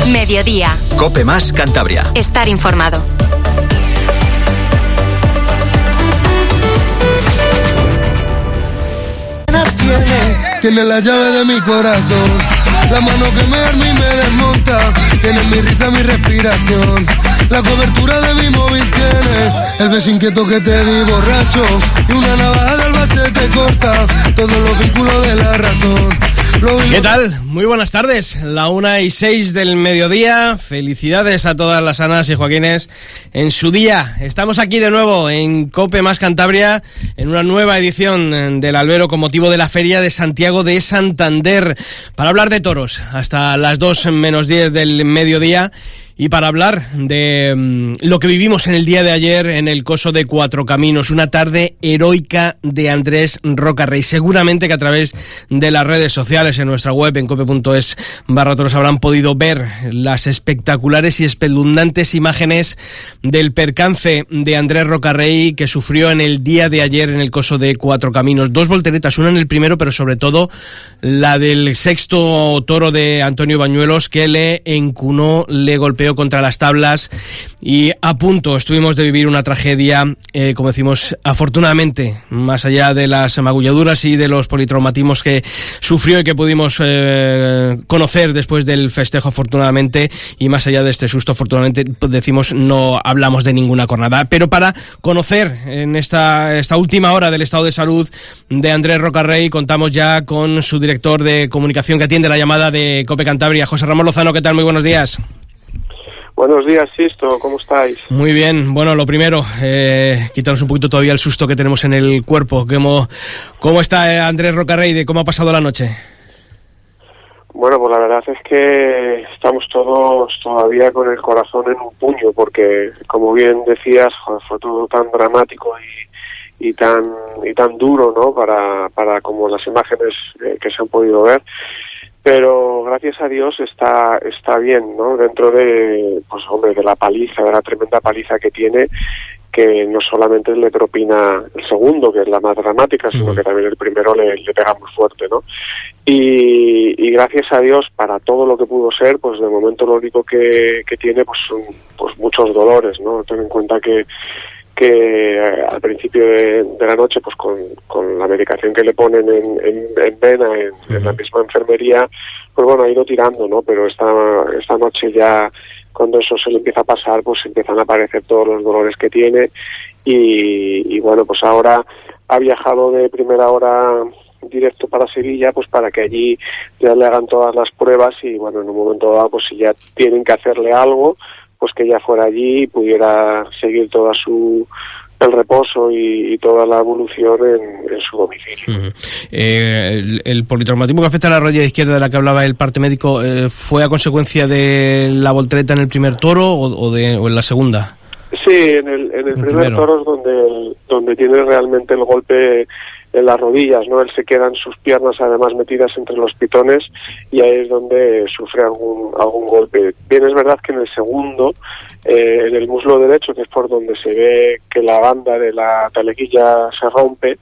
Mediodía. COPE más Cantabria. Estar informado. Tiene la llave de mi corazón, la mano que me arma y me desmonta. Tiene mi risa, mi respiración, la cobertura de mi móvil tiene. El beso inquieto que te di borracho y una navaja de Albacete corta todos los vínculos de la razón. ¿Qué tal? Muy buenas tardes, la 1:06 del mediodía. Felicidades a todas las Anas y Joaquines en su día. Estamos aquí de nuevo en COPE más Cantabria, en una nueva edición del Albero con motivo de la Feria de Santiago de Santander, para hablar de toros hasta las 2:10 del mediodía. Y para hablar de lo que vivimos en el día de ayer en el Coso de Cuatro Caminos, una tarde heroica de Andrés Rocarrey. Seguramente que a través de las redes sociales, en nuestra web, en cope.es/toros, habrán podido ver las espectaculares y espeluznantes imágenes del percance de Andrés Rocarrey que sufrió en el día de ayer en el Coso de Cuatro Caminos. 2 volteretas, una en el primero, pero sobre todo la del sexto toro de Antonio Bañuelos, que le encunó, le golpeó contra las tablas y a punto estuvimos de vivir una tragedia, como decimos, afortunadamente, más allá de las magulladuras y de los politraumatismos que sufrió y que pudimos conocer después del festejo, afortunadamente, y más allá de este susto, afortunadamente, decimos, no hablamos de ninguna cornada. Pero para conocer en esta última hora del estado de salud de Andrés Rocarrey, contamos ya con su director de comunicación que atiende la llamada de COPE Cantabria, José Ramón Lozano. ¿Qué tal? Muy buenos días. Buenos días, Sisto, ¿cómo estáis? Muy bien, bueno, lo primero, quitaros un poquito todavía el susto que tenemos en el cuerpo. ¿Cómo está Andrés Rocarrey? ¿Cómo ha pasado la noche? Bueno, pues la verdad es que estamos todos todavía con el corazón en un puño, porque, como bien decías, fue todo tan dramático y tan duro, ¿no? Para como las imágenes que se han podido ver. Pero gracias a Dios está bien, ¿no? Dentro de, pues hombre, de la paliza, de la tremenda paliza que tiene, que no solamente le propina el segundo, que es la más dramática, sino que también el primero le pega muy fuerte, ¿no? Y gracias a Dios, para todo lo que pudo ser, pues de momento lo único que tiene pues son pues muchos dolores, ¿no? Ten en cuenta que al principio de la noche, pues con la medicación que le ponen en vena en la misma enfermería, pues bueno, ha ido tirando, ¿no? Pero esta noche ya, cuando eso se le empieza a pasar, pues empiezan a aparecer todos los dolores que tiene y bueno, pues ahora ha viajado de primera hora directo para Sevilla, pues para que allí ya le hagan todas las pruebas y bueno, en un momento dado, pues si ya tienen que hacerle algo, pues que ya fuera allí y pudiera seguir toda el reposo y toda la evolución en su domicilio. El politraumatismo que afecta a la rodilla izquierda de la que hablaba el parte médico, ¿fue a consecuencia de la voltereta en el primer toro o en la segunda? Sí, en el primer toro es donde tiene realmente el golpe en las rodillas, ¿no? Él se queda en sus piernas además metidas entre los pitones y ahí es donde sufre algún golpe. Bien, es verdad que en el segundo, en el muslo derecho, que es por donde se ve que la banda de la taleguilla se rompe,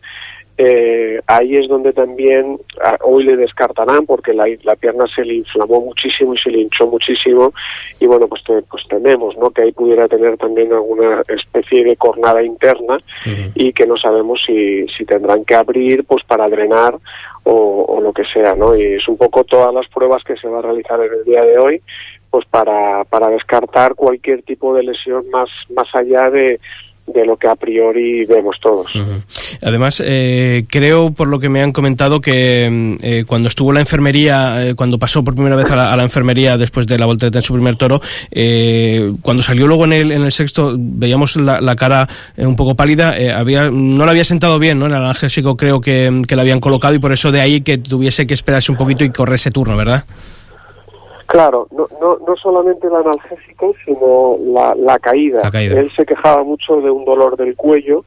ahí es donde también hoy le descartarán porque la pierna se le inflamó muchísimo y se le hinchó muchísimo y bueno, pues tememos, ¿no? Que ahí pudiera tener también alguna especie de cornada interna y que no sabemos si tendrán que abrir pues para drenar o lo que sea, ¿no? Y es un poco todas las pruebas que se va a realizar en el día de hoy pues para descartar cualquier tipo de lesión más allá de lo que a priori vemos todos. Además, creo, por lo que me han comentado, que cuando estuvo en la enfermería, cuando pasó por primera vez a la enfermería después de la voltereta en su primer toro, cuando salió luego en el sexto, veíamos la cara un poco pálida, no le había sentado bien, ¿no? En el analgésico creo que le habían colocado y por eso de ahí que tuviese que esperarse un poquito y correr ese turno, ¿verdad? Claro, no solamente el analgésico, sino la caída. Él se quejaba mucho de un dolor del cuello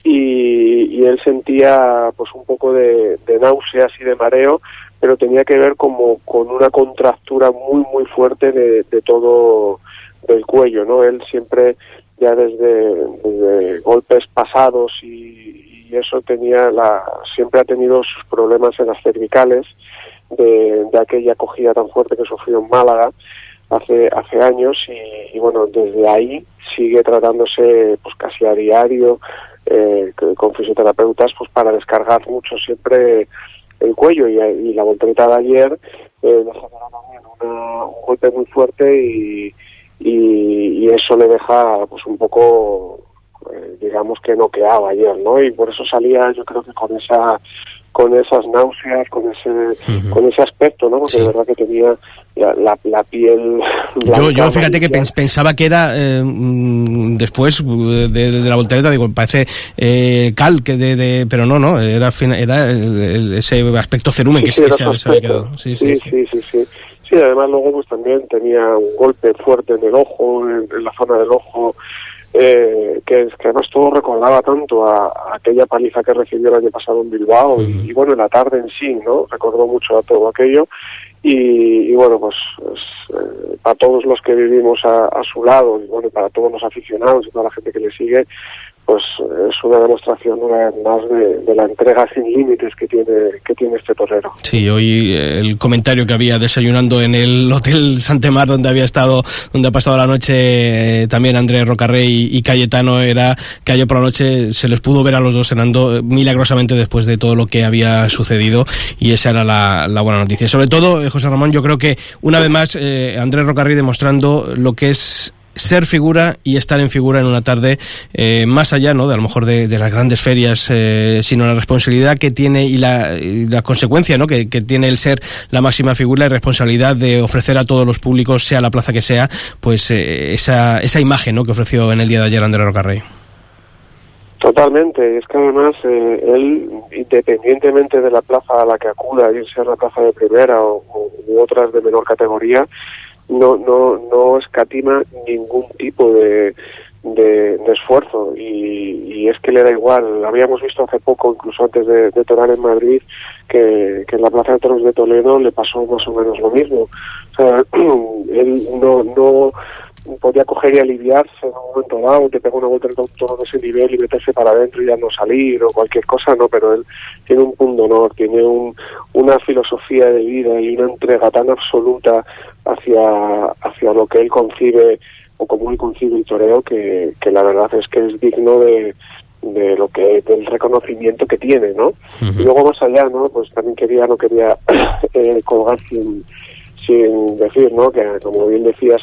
y él sentía pues un poco de náuseas y de mareo, pero tenía que ver como con una contractura muy muy fuerte de todo del cuello, ¿no? Él siempre, ya desde golpes pasados y eso siempre ha tenido sus problemas en las cervicales de aquella acogida tan fuerte que sufrió en Málaga, hace años y bueno, desde ahí sigue tratándose pues casi a diario con fisioterapeutas pues para descargar mucho siempre el cuello y la voltereta de ayer le genera también un golpe muy fuerte y eso le deja pues un poco digamos que noqueado ayer, ¿no? Y por eso salía yo creo que con esas náuseas, con ese aspecto, ¿no? Porque sí, de verdad que tenía la piel blanca. Yo fíjate que pensaba que era después de la voltereta, digo, parece cal, pero no, era ese aspecto cerumen que se había quedado. Sí. Sí, además luego pues también tenía un golpe fuerte en el ojo, en la zona del ojo, que además todo recordaba tanto a aquella paliza que recibió el año pasado en Bilbao y bueno, en la tarde en sí, ¿no? Recordó mucho a todo aquello y bueno, pues para todos los que vivimos a su lado y bueno, para todos los aficionados y toda la gente que le sigue, pues es una demostración una vez más de la entrega sin límites que tiene este torero. Sí, hoy el comentario que había desayunando en el Hotel Santemar donde ha pasado la noche también Andrés Rocarrey y Cayetano, era que ayer por la noche se les pudo ver a los dos cenando milagrosamente después de todo lo que había sucedido y esa era la buena noticia. Sobre todo, José Ramón, yo creo que una vez más Andrés Rocarrey demostrando lo que es ser figura y estar en figura en una tarde, más allá, ¿no?, de a lo mejor de las grandes ferias, sino la responsabilidad que tiene y la consecuencia, ¿no?, que tiene el ser la máxima figura y responsabilidad de ofrecer a todos los públicos, sea la plaza que sea, pues esa imagen, ¿no?, que ofreció en el día de ayer Andrés Rocarrey. Totalmente, es que además él, independientemente de la plaza a la que acuda, bien sea la plaza de primera u otras de menor categoría, no escatima ningún tipo de esfuerzo y es que le da igual. Habíamos visto hace poco, incluso antes de torar en Madrid, que en la Plaza de Toros de Toledo le pasó más o menos lo mismo. O sea, él no podía coger y aliviarse en un momento dado, que pega una vuelta en un toro de ese nivel y meterse para adentro y ya no salir o cualquier cosa, no, pero él tiene un punto honor, tiene una filosofía de vida y una entrega tan absoluta hacia lo que él concibe o como él concibe el toreo que la verdad es que es digno de lo que del reconocimiento que tiene, ¿no? Y luego más allá, ¿no? Pues también no quería colgar sin decir, ¿no?, que como bien decías,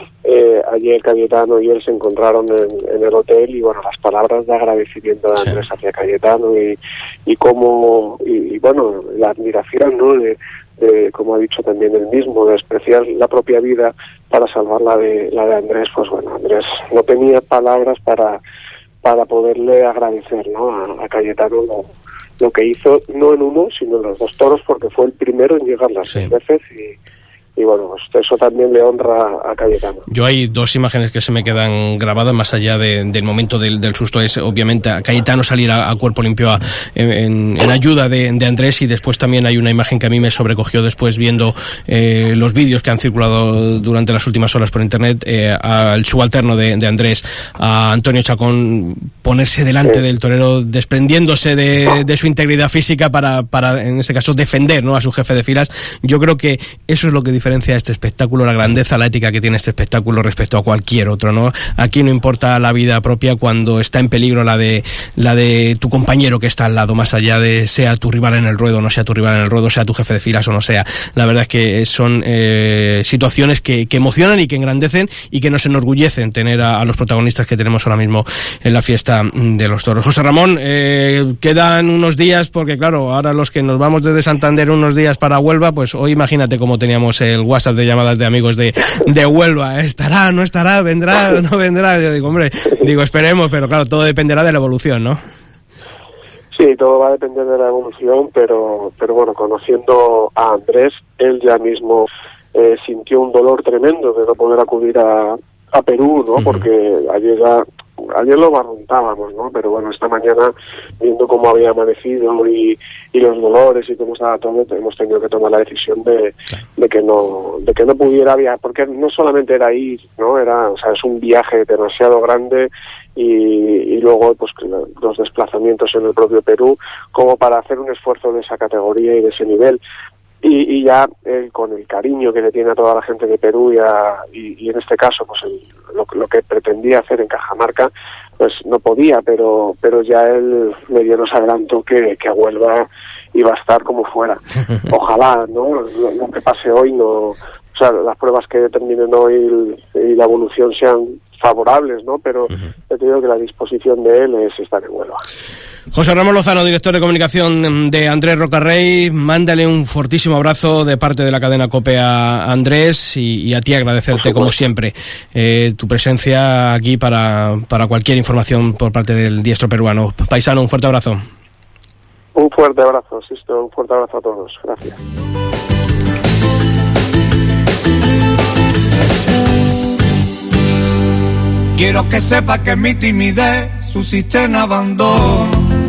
ayer Cayetano y él se encontraron en el hotel y bueno, las palabras de agradecimiento de Andrés hacia Cayetano y cómo y bueno, la admiración, ¿no?, de como ha dicho también él mismo, de despreciar la propia vida para salvar la de Andrés. Pues bueno, Andrés no tenía palabras para poderle agradecer, ¿no?, a Cayetano lo que hizo, no en uno, sino en los dos toros, porque fue el primero en llegar las 6 veces y bueno, pues eso también le honra a Cayetano. Yo hay dos imágenes que se me quedan grabadas, más allá del momento del susto, es obviamente a Cayetano salir a cuerpo limpio en ayuda de Andrés, y después también hay una imagen que a mí me sobrecogió después viendo los vídeos que han circulado durante las últimas horas por internet, al subalterno de Andrés, a Antonio Chacón, ponerse delante del torero, desprendiéndose de su integridad física para en ese caso defender, ¿no?, a su jefe de filas. Yo creo que eso es lo que diferencia este espectáculo, la grandeza, la ética que tiene este espectáculo respecto a cualquier otro, ¿no? Aquí no importa la vida propia cuando está en peligro la de tu compañero que está al lado, más allá de sea tu rival en el ruedo, no sea tu rival en el ruedo, sea tu jefe de filas o no sea. La verdad es que son situaciones que emocionan y que engrandecen y que nos enorgullecen tener a los protagonistas que tenemos ahora mismo en la fiesta de los toros. José Ramón, quedan unos días, porque claro, ahora los que nos vamos desde Santander unos días para Huelva, pues hoy imagínate cómo teníamos el WhatsApp de llamadas de amigos de Huelva. ¿Estará, no estará, vendrá, no vendrá? Yo digo, esperemos, pero claro, todo dependerá de la evolución, ¿no? Sí, todo va a depender de la evolución, pero bueno, conociendo a Andrés, él ya mismo sintió un dolor tremendo de no poder acudir a Perú, ¿no? Porque ayer lo barruntábamos, ¿no? Pero bueno, esta mañana, viendo cómo había amanecido y los dolores y cómo estaba todo, hemos tenido que tomar la decisión de que no pudiera viajar, porque no solamente era ir, ¿no? Es un viaje demasiado grande y luego pues los desplazamientos en el propio Perú, como para hacer un esfuerzo de esa categoría y de ese nivel. y ya con el cariño que le tiene a toda la gente de Perú y en este caso pues lo que pretendía hacer en Cajamarca, pues no podía, pero ya él me dio nos adelantó que a Huelva iba a estar como fuera. Ojalá, ¿no? Lo que pase hoy no, o sea, las pruebas que determinen hoy y la evolución sean favorables, ¿no? Pero yo te digo que la disposición de él es estar en Huelva. José Ramón Lozano, director de comunicación de Andrés Rocarrey, mándale un fortísimo abrazo de parte de la cadena COPE a Andrés y a ti agradecerte como siempre tu presencia aquí para cualquier información por parte del diestro peruano. Paisano, un fuerte abrazo. Un fuerte abrazo, Sisto, un fuerte abrazo a todos. Gracias. Quiero que sepa que en mi timidez suscité en abandono,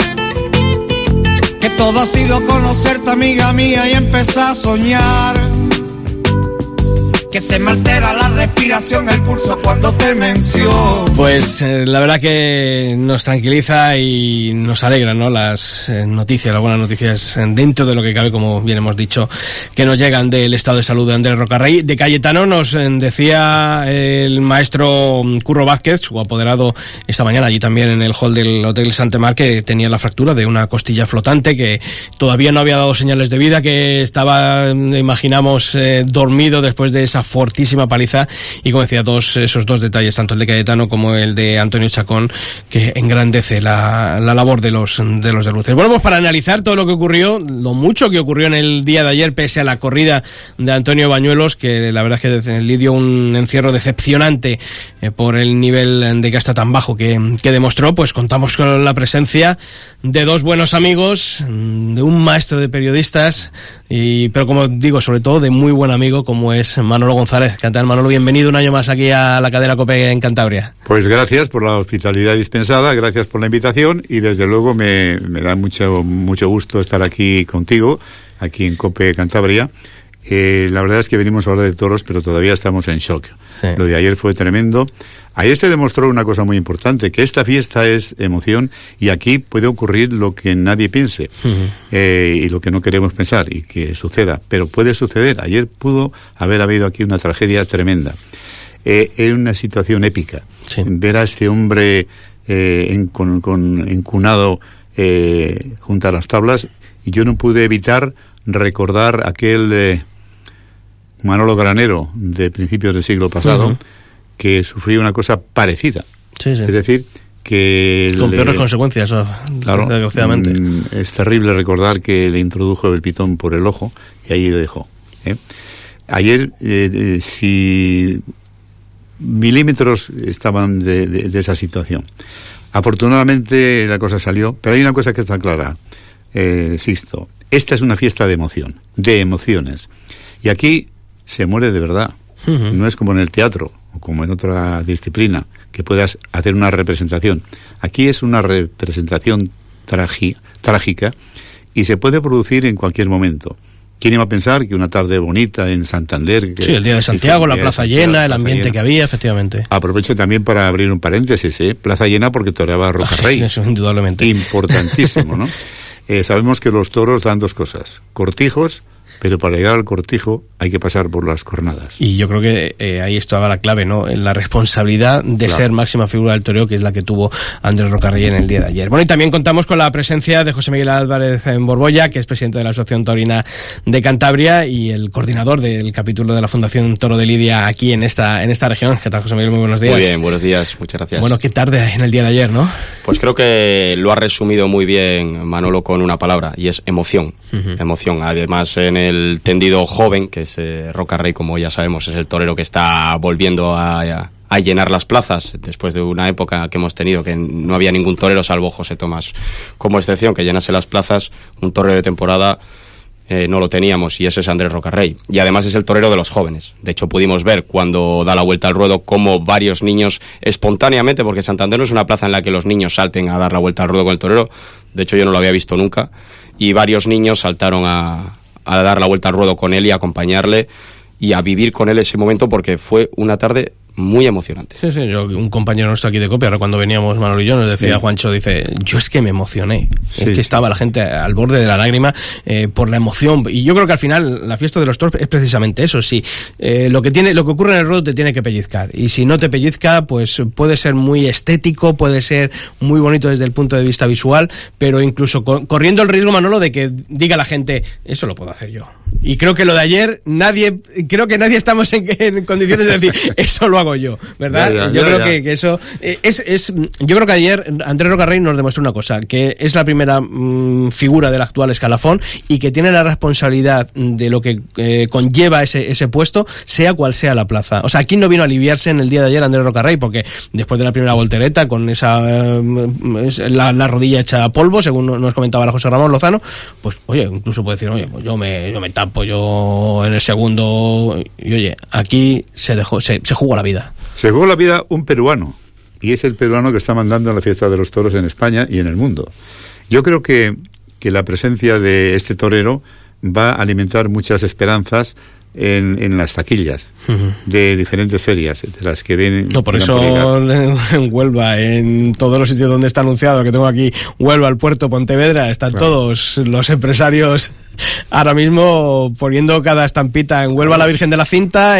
que todo ha sido conocerte, amiga mía, y empezar a soñar, que se me altera la respiración, el pulso cuando te menciono. Pues la verdad que nos tranquiliza y nos alegra, ¿no? Las noticias, las buenas noticias dentro de lo que cabe, como bien hemos dicho, que nos llegan del estado de salud de Andrés Rocarrey. De Cayetano nos decía el maestro Curro Vázquez, su apoderado, esta mañana allí también en el hall del Hotel Santemar, que tenía la fractura de una costilla flotante, que todavía no había dado señales de vida, que estaba, imaginamos, dormido después de esa fortísima paliza, y como decía, esos dos detalles, tanto el de Cayetano como el de Antonio Chacón, que engrandece la labor de los de luces. Bueno, pues para analizar todo lo que ocurrió, lo mucho que ocurrió en el día de ayer, pese a la corrida de Antonio Bañuelos, que la verdad es que le dio un encierro decepcionante por el nivel de gasta tan bajo que demostró, pues contamos con la presencia de dos buenos amigos, de un maestro de periodistas, pero como digo, sobre todo de muy buen amigo, como es Manolo González. ¿Qué tal, Manolo? Bienvenido un año más aquí a la cadena COPE en Cantabria. Pues gracias por la hospitalidad dispensada, gracias por la invitación, y desde luego me da mucho gusto estar aquí contigo, aquí en COPE Cantabria. La verdad es que venimos a hablar de toros, pero todavía estamos en shock. Sí. Lo de ayer fue tremendo. Ayer se demostró una cosa muy importante, que esta fiesta es emoción y aquí puede ocurrir lo que nadie piense y lo que no queremos pensar y que suceda, pero puede suceder. Ayer pudo haber habido aquí una tragedia tremenda. Era una situación épica. Sí. Ver a este hombre encunado junto a las tablas, y yo no pude evitar recordar aquel Manolo Granero de principios del siglo pasado, que sufrió una cosa parecida. Sí, sí. Es decir, que... Con peores consecuencias, claro, desgraciadamente. Es terrible recordar que le introdujo el pitón por el ojo y ahí lo dejó. Ayer, si milímetros estaban de esa situación. Afortunadamente la cosa salió, pero hay una cosa que está clara, Sixto. Esta es una fiesta de emoción, de emociones. Y aquí se muere de verdad. No es como en el teatro o como en otra disciplina, que puedas hacer una representación. Aquí es una representación trágica y se puede producir en cualquier momento. ¿Quién iba a pensar que una tarde bonita en Santander... Sí, el día de Santiago, la plaza llena, el ambiente que había, efectivamente. Aprovecho también para abrir un paréntesis, plaza llena porque toreaba Rocarrey. Sí, eso indudablemente. Importantísimo, ¿no? Sabemos que los toros dan dos cosas, cortijos, pero para llegar al cortijo hay que pasar por las cornadas. Y yo creo que ahí estaba la clave, ¿no? En la responsabilidad de ser máxima figura del toreo, que es la que tuvo Andrés Rocarrey en el día de ayer. Bueno, y también contamos con la presencia de José Miguel Álvarez en Borbolla, que es presidente de la Asociación Taurina de Cantabria y el coordinador del capítulo de la Fundación Toro de Lidia aquí en esta región. ¿Qué tal, José Miguel? Muy buenos días. Muy bien, buenos días, muchas gracias. Bueno, qué tarde en el día de ayer, ¿no? Pues creo que lo ha resumido muy bien Manolo con una palabra, y es emoción. Emoción. Además, en el tendido joven, que es Rocarrey, como ya sabemos, es el torero que está volviendo a llenar las plazas después de una época que hemos tenido que no había ningún torero, salvo José Tomás como excepción, que llenase las plazas. Un torero de temporada no lo teníamos, y ese es Andrés Rocarrey. Y además es el torero de los jóvenes. De hecho, pudimos ver cuando da la vuelta al ruedo cómo varios niños espontáneamente, porque Santander no es una plaza en la que los niños salten a dar la vuelta al ruedo con el torero. De hecho, yo no lo había visto nunca. Y varios niños saltaron a dar la vuelta al ruedo con él y a acompañarle y a vivir con él ese momento, porque fue una tarde muy emocionante. Sí, un compañero nuestro aquí de Cope, ahora cuando veníamos Manolo y yo, nos decía Juancho, dice, yo es que me emocioné, es que estaba la gente al borde de la lágrima por la emoción, y yo creo que al final la fiesta de los toros es precisamente eso, lo que ocurre en el ruedo te tiene que pellizcar, y si no te pellizca, pues puede ser muy estético, puede ser muy bonito desde el punto de vista visual, pero incluso corriendo el riesgo, Manolo, de que diga la gente, eso lo puedo hacer yo. Y creo que lo de ayer, nadie estamos en condiciones de decir, eso lo hago yo, ¿verdad? Yo creo que eso yo creo que ayer Andrés Rocarrey nos demostró una cosa, que es la primera figura del actual escalafón y que tiene la responsabilidad de lo que conlleva ese puesto, sea cual sea la plaza. O sea, aquí no vino a aliviarse en el día de ayer Andrés Rocarrey, porque después de la primera voltereta, con esa la rodilla hecha a polvo, según nos comentaba la José Ramón Lozano, pues oye, incluso puede decir, oye, pues yo me tapo, yo en el segundo, y oye, aquí se jugó la vida. Se jugó la vida un peruano, y es el peruano que está mandando en la fiesta de los toros en España y en el mundo. Yo creo que la presencia de este torero va a alimentar muchas esperanzas en las taquillas de diferentes ferias, de las que vienen. No, por eso en Huelva, en todos los sitios donde está anunciado, que tengo aquí Huelva, el puerto, Pontevedra, están todos los empresarios ahora mismo poniendo cada estampita. En Huelva la Virgen de la Cinta,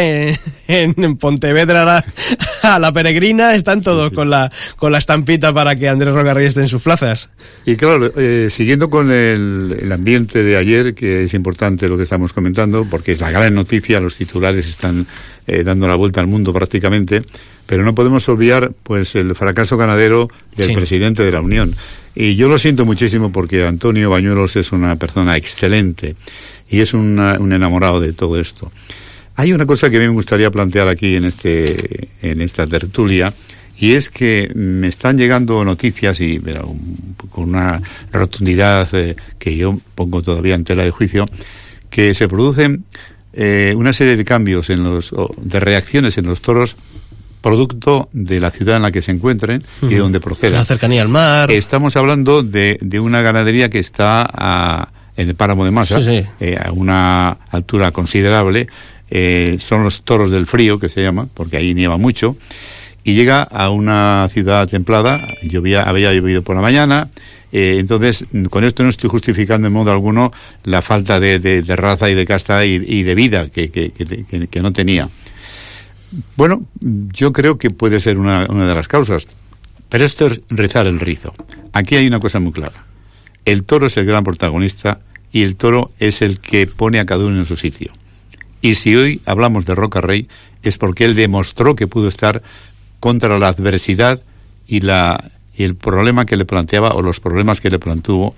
en Pontevedra a la Peregrina, están todos con la estampita para que Andrés Rocarrey esté en sus plazas. Y claro, siguiendo con el ambiente de ayer, que es importante lo que estamos comentando, porque es la gran noticia, los titulares están dando la vuelta al mundo prácticamente, pero no podemos obviar pues el fracaso ganadero del presidente de la Unión. Y yo lo siento muchísimo, porque Antonio Bañuelos es una persona excelente y es un enamorado de todo esto. Hay una cosa que a mí me gustaría plantear aquí en esta tertulia, y es que me están llegando noticias, y con una rotundidad que yo pongo todavía en tela de juicio, que se producen una serie de cambios de reacciones en los toros, producto de la ciudad en la que se encuentren y de donde procedan. La cercanía al mar. Estamos hablando de una ganadería que está en el páramo de Masa, a una altura considerable. Son los toros del frío, que se llama, porque ahí nieva mucho, y llega a una ciudad templada. Había llovido por la mañana. Entonces, con esto no estoy justificando en modo alguno la falta de raza y de casta y de vida que no tenía. Bueno, yo creo que puede ser una de las causas, pero esto es rizar el rizo. Aquí hay una cosa muy clara: el toro es el gran protagonista y el toro es el que pone a cada uno en su sitio. Y si hoy hablamos de Rocarrey, es porque él demostró que pudo estar contra la adversidad y el problema que le planteaba, o los problemas que le planteó,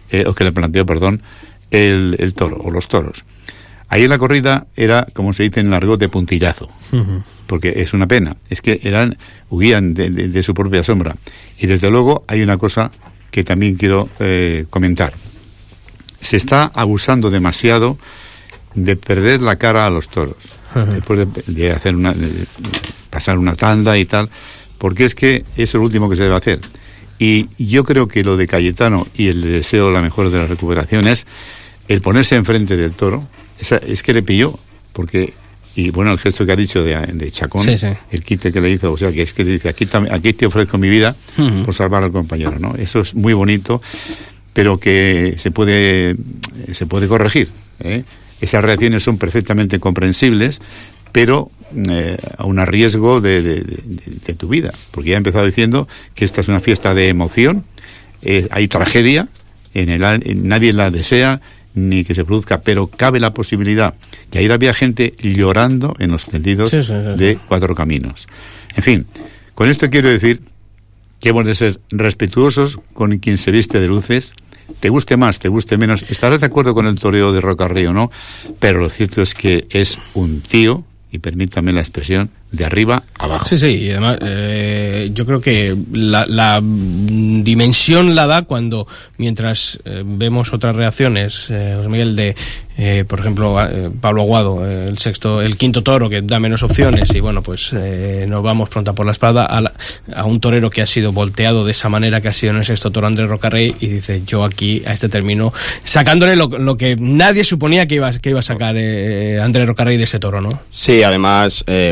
el toro, o los toros. Ahí la corrida era, como se dice en el argot, de puntillazo, porque es una pena, es que huían de su propia sombra. Y desde luego hay una cosa que también quiero comentar. Se está abusando demasiado de perder la cara a los toros, después de hacer pasar una tanda y tal, porque es que eso es lo último que se debe hacer. Y yo creo que lo de Cayetano, y el deseo la mejor de la recuperación, es el ponerse enfrente del toro. Es que le pilló, porque, y bueno, el gesto que ha dicho de Chacón, el quite que le hizo, o sea, que es que le dice, aquí te ofrezco mi vida por salvar al compañero, ¿no? Eso es muy bonito, pero que se puede corregir, ¿eh? Esas reacciones son perfectamente comprensibles, pero a un riesgo de tu vida, porque ya he empezado diciendo que esta es una fiesta de emoción, hay tragedia, nadie la desea ni que se produzca, pero cabe la posibilidad, que ayer había gente llorando en los tendidos de Cuatro Caminos. En fin, con esto quiero decir que hemos de ser respetuosos con quien se viste de luces, te guste más, te guste menos, estarás de acuerdo con el toreo de Rocarrey o no, pero lo cierto es que es un tío, y permítame la expresión, de arriba abajo. Sí, y además yo creo que la dimensión la da cuando, mientras vemos otras reacciones, José Miguel, por ejemplo, Pablo Aguado, el quinto toro, que da menos opciones, y bueno, pues nos vamos pronta por la espada a un torero que ha sido volteado de esa manera que ha sido en el sexto toro Andrés Rocarrey, y dice, yo aquí a este término, sacándole lo que nadie suponía que iba a sacar Andrés Rocarrey de ese toro, ¿no? Sí, además, bueno, yo que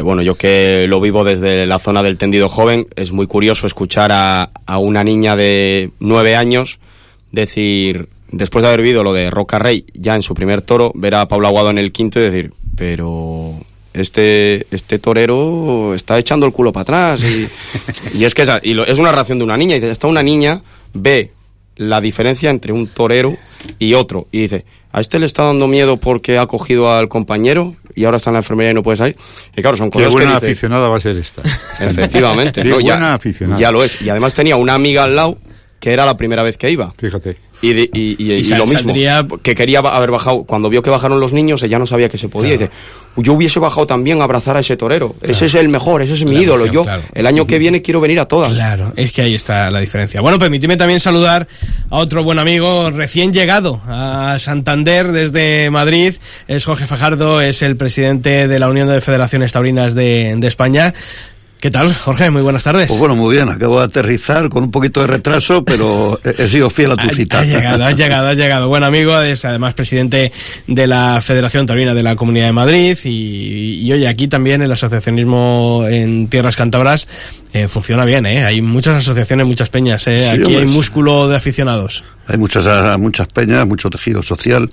que lo vivo desde la zona del tendido joven. Es muy curioso escuchar a una niña de 9 años decir, después de haber vivido lo de Roca Rey ya en su primer toro, ver a Pablo Aguado en el quinto y decir, pero este torero está echando el culo para atrás. Y es que es una reacción de una niña, y hasta una niña ve la diferencia entre un torero y otro, y dice, a este le está dando miedo porque ha cogido al compañero y ahora está en la enfermería y no puede salir. Y claro, son cosas Qué buena que dice, aficionada va a ser esta. efectivamente. Qué ¿no? buena aficionada. Ya lo es. Y además tenía una amiga al lado que era la primera vez que iba. Fíjate. Y lo mismo, saldría... que quería haber bajado. Cuando vio que bajaron los niños, ella no sabía que se podía. Claro. Y dice, yo hubiese bajado también a abrazar a ese torero. Claro. Ese es el mejor, ese es mi ídolo. Emoción, yo, claro. el año que viene quiero venir a todas. Claro, es que ahí está la diferencia. Bueno, permíteme también saludar a otro buen amigo recién llegado a Santander desde Madrid. Es Jorge Fajardo, es el presidente de la Unión de Federaciones Taurinas de España. ¿Qué tal, Jorge? Muy buenas tardes. Pues bueno, muy bien. Acabo de aterrizar con un poquito de retraso, pero he sido fiel a tu cita. Has llegado. Buen amigo, es además presidente de la Federación Taurina de la Comunidad de Madrid y oye, aquí también el asociacionismo en tierras cántabras funciona bien, ¿eh? Hay muchas asociaciones, muchas peñas, ¿eh? Sí, aquí hombre, hay músculo de aficionados. Hay muchas peñas, mucho tejido social.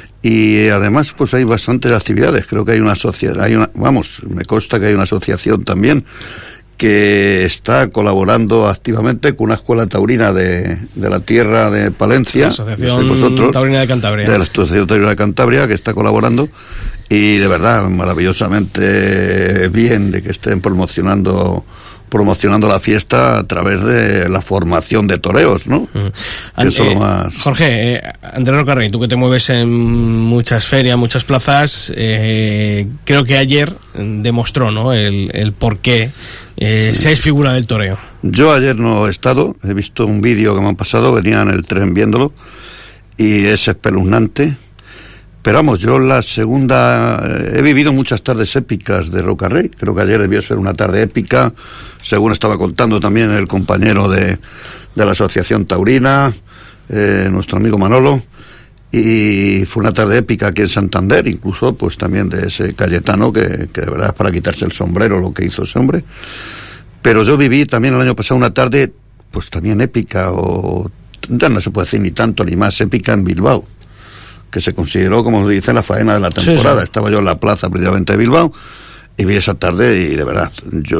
Y además pues hay bastantes actividades. Creo que hay una me consta que hay una asociación también que está colaborando activamente con una escuela taurina de la tierra de Palencia, la Asociación Taurina de Cantabria. De la Asociación Taurina de Cantabria, que está colaborando, y de verdad maravillosamente bien de que estén promocionando la fiesta a través de la formación de toreos, ¿no? Eso es lo más... Jorge, Andrés Roca Rey, tú que te mueves en muchas ferias, muchas plazas, creo que ayer demostró, ¿no?, el por qué se es figura del toreo. Yo ayer no he estado, he visto un vídeo que me han pasado, venía en el tren viéndolo, y es espeluznante. Pero vamos, yo la segunda... he vivido muchas tardes épicas de Roca Rey. Creo que ayer debió ser una tarde épica, según estaba contando también el compañero de la Asociación Taurina, nuestro amigo Manolo. Y fue una tarde épica aquí en Santander, incluso pues también de ese Cayetano, que de verdad es para quitarse el sombrero lo que hizo ese hombre. Pero yo viví también el año pasado una tarde pues también épica, o ya no se puede decir ni tanto ni más, épica en Bilbao, que se consideró, como se dice, la faena de la temporada. Sí. Estaba yo en la plaza precisamente de Bilbao y vi esa tarde y de verdad,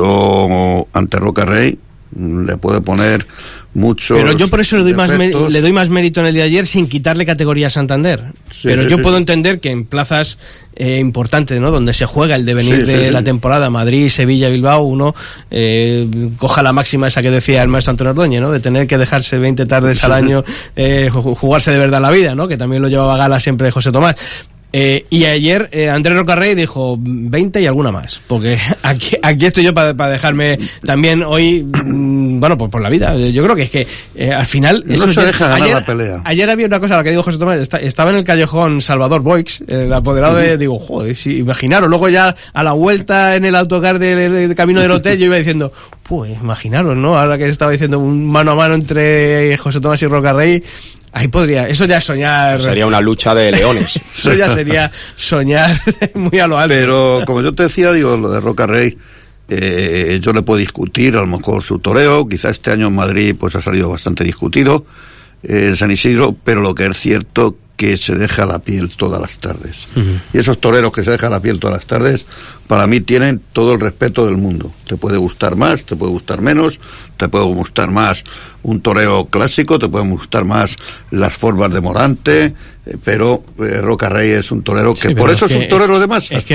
yo ante Roca Rey le puedo poner mucho. Pero yo por eso le doy más mérito en el día de ayer, sin quitarle categoría a Santander. Sí, pero yo puedo entender que en plazas importantes, ¿no?, donde se juega el devenir de la temporada, Madrid, Sevilla, Bilbao, uno coja la máxima esa que decía el maestro Antonio Ordóñez, ¿no?, de tener que dejarse 20 tardes al año, jugarse de verdad la vida, ¿no?, que también lo llevaba a gala siempre José Tomás. Y ayer Andrés Roca Rey dijo 20 y alguna más, porque aquí estoy yo para dejarme también hoy, bueno, pues por la vida. Yo creo que es que al final no se deja ganar la pelea. Ayer había una cosa, la que dijo José Tomás, estaba en el callejón Salvador Boix, el apoderado digo, joder, sí, imaginaros, luego ya a la vuelta en el autocar del camino del hotel yo iba diciendo, pues imaginaros, ¿no?, ahora que estaba diciendo un mano a mano entre José Tomás y Roca Rey. Ahí podría, eso ya es soñar. Sería una lucha de leones. Eso ya sería soñar muy a lo alto. Pero como yo te decía, digo, lo de Roca Rey, yo le puedo discutir a lo mejor su toreo, quizá este año en Madrid pues ha salido bastante discutido, en San Isidro, pero lo que es cierto que se deja la piel todas las tardes. Y esos toreros que se dejan la piel todas las tardes, para mí tienen todo el respeto del mundo. Te puede gustar más, te puede gustar menos, te puede gustar más un toreo clásico, te pueden gustar más las formas de Morante, pero Roca Rey es un torero que por eso es un torero de masas. Es que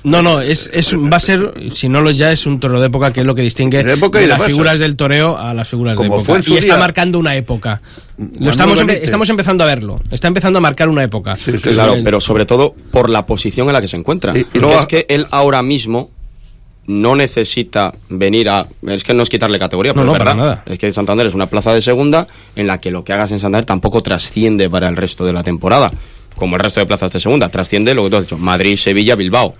va a ser, si no lo ya, es un torero de época, que es lo que distingue de las figuras del toreo a las figuras de época. Y está marcando una época. Estamos empezando a verlo. Está empezando a marcar una época. Sí, claro, pero sobre todo por la posición en la que se encuentra. Es que él ahora mismo no necesita venir es que no es quitarle categoría, pero es verdad. Nada. Es que Santander es una plaza de segunda en la que lo que hagas en Santander tampoco trasciende para el resto de la temporada, como el resto de plazas de segunda. Trasciende lo que tú has dicho, Madrid, Sevilla, Bilbao,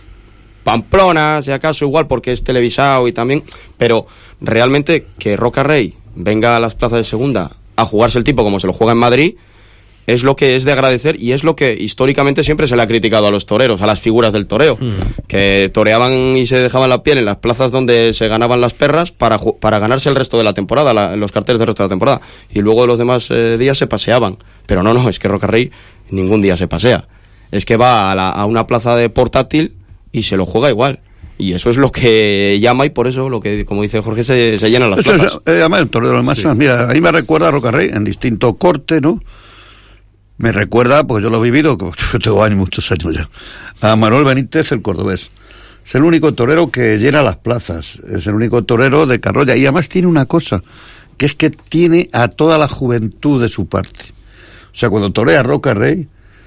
Pamplona, si acaso igual porque es televisado y también, pero realmente que Roca Rey venga a las plazas de segunda a jugarse el tipo como se lo juega en Madrid, es lo que es de agradecer y es lo que históricamente siempre se le ha criticado a los toreros, a las figuras del toreo, que toreaban y se dejaban la piel en las plazas donde se ganaban las perras para ganarse el resto de la temporada, los carteles del resto de la temporada, y luego los demás días se paseaban. Pero no, es que Rocarrey ningún día se pasea, es que va a una plaza de portátil y se lo juega igual. Y eso es lo que llama, y por eso, lo que, como dice Jorge, se llenan las plazas. Además, el torero de masas, mira, ahí me recuerda a Rocarrey en distinto corte, ¿no? Me recuerda, porque yo lo he vivido, yo tengo muchos años ya, a Manuel Benítez, el cordobés. Es el único torero que llena las plazas, es el único torero de carrolla, y además tiene una cosa, que es que tiene a toda la juventud de su parte. O sea, cuando torea Rocarrey,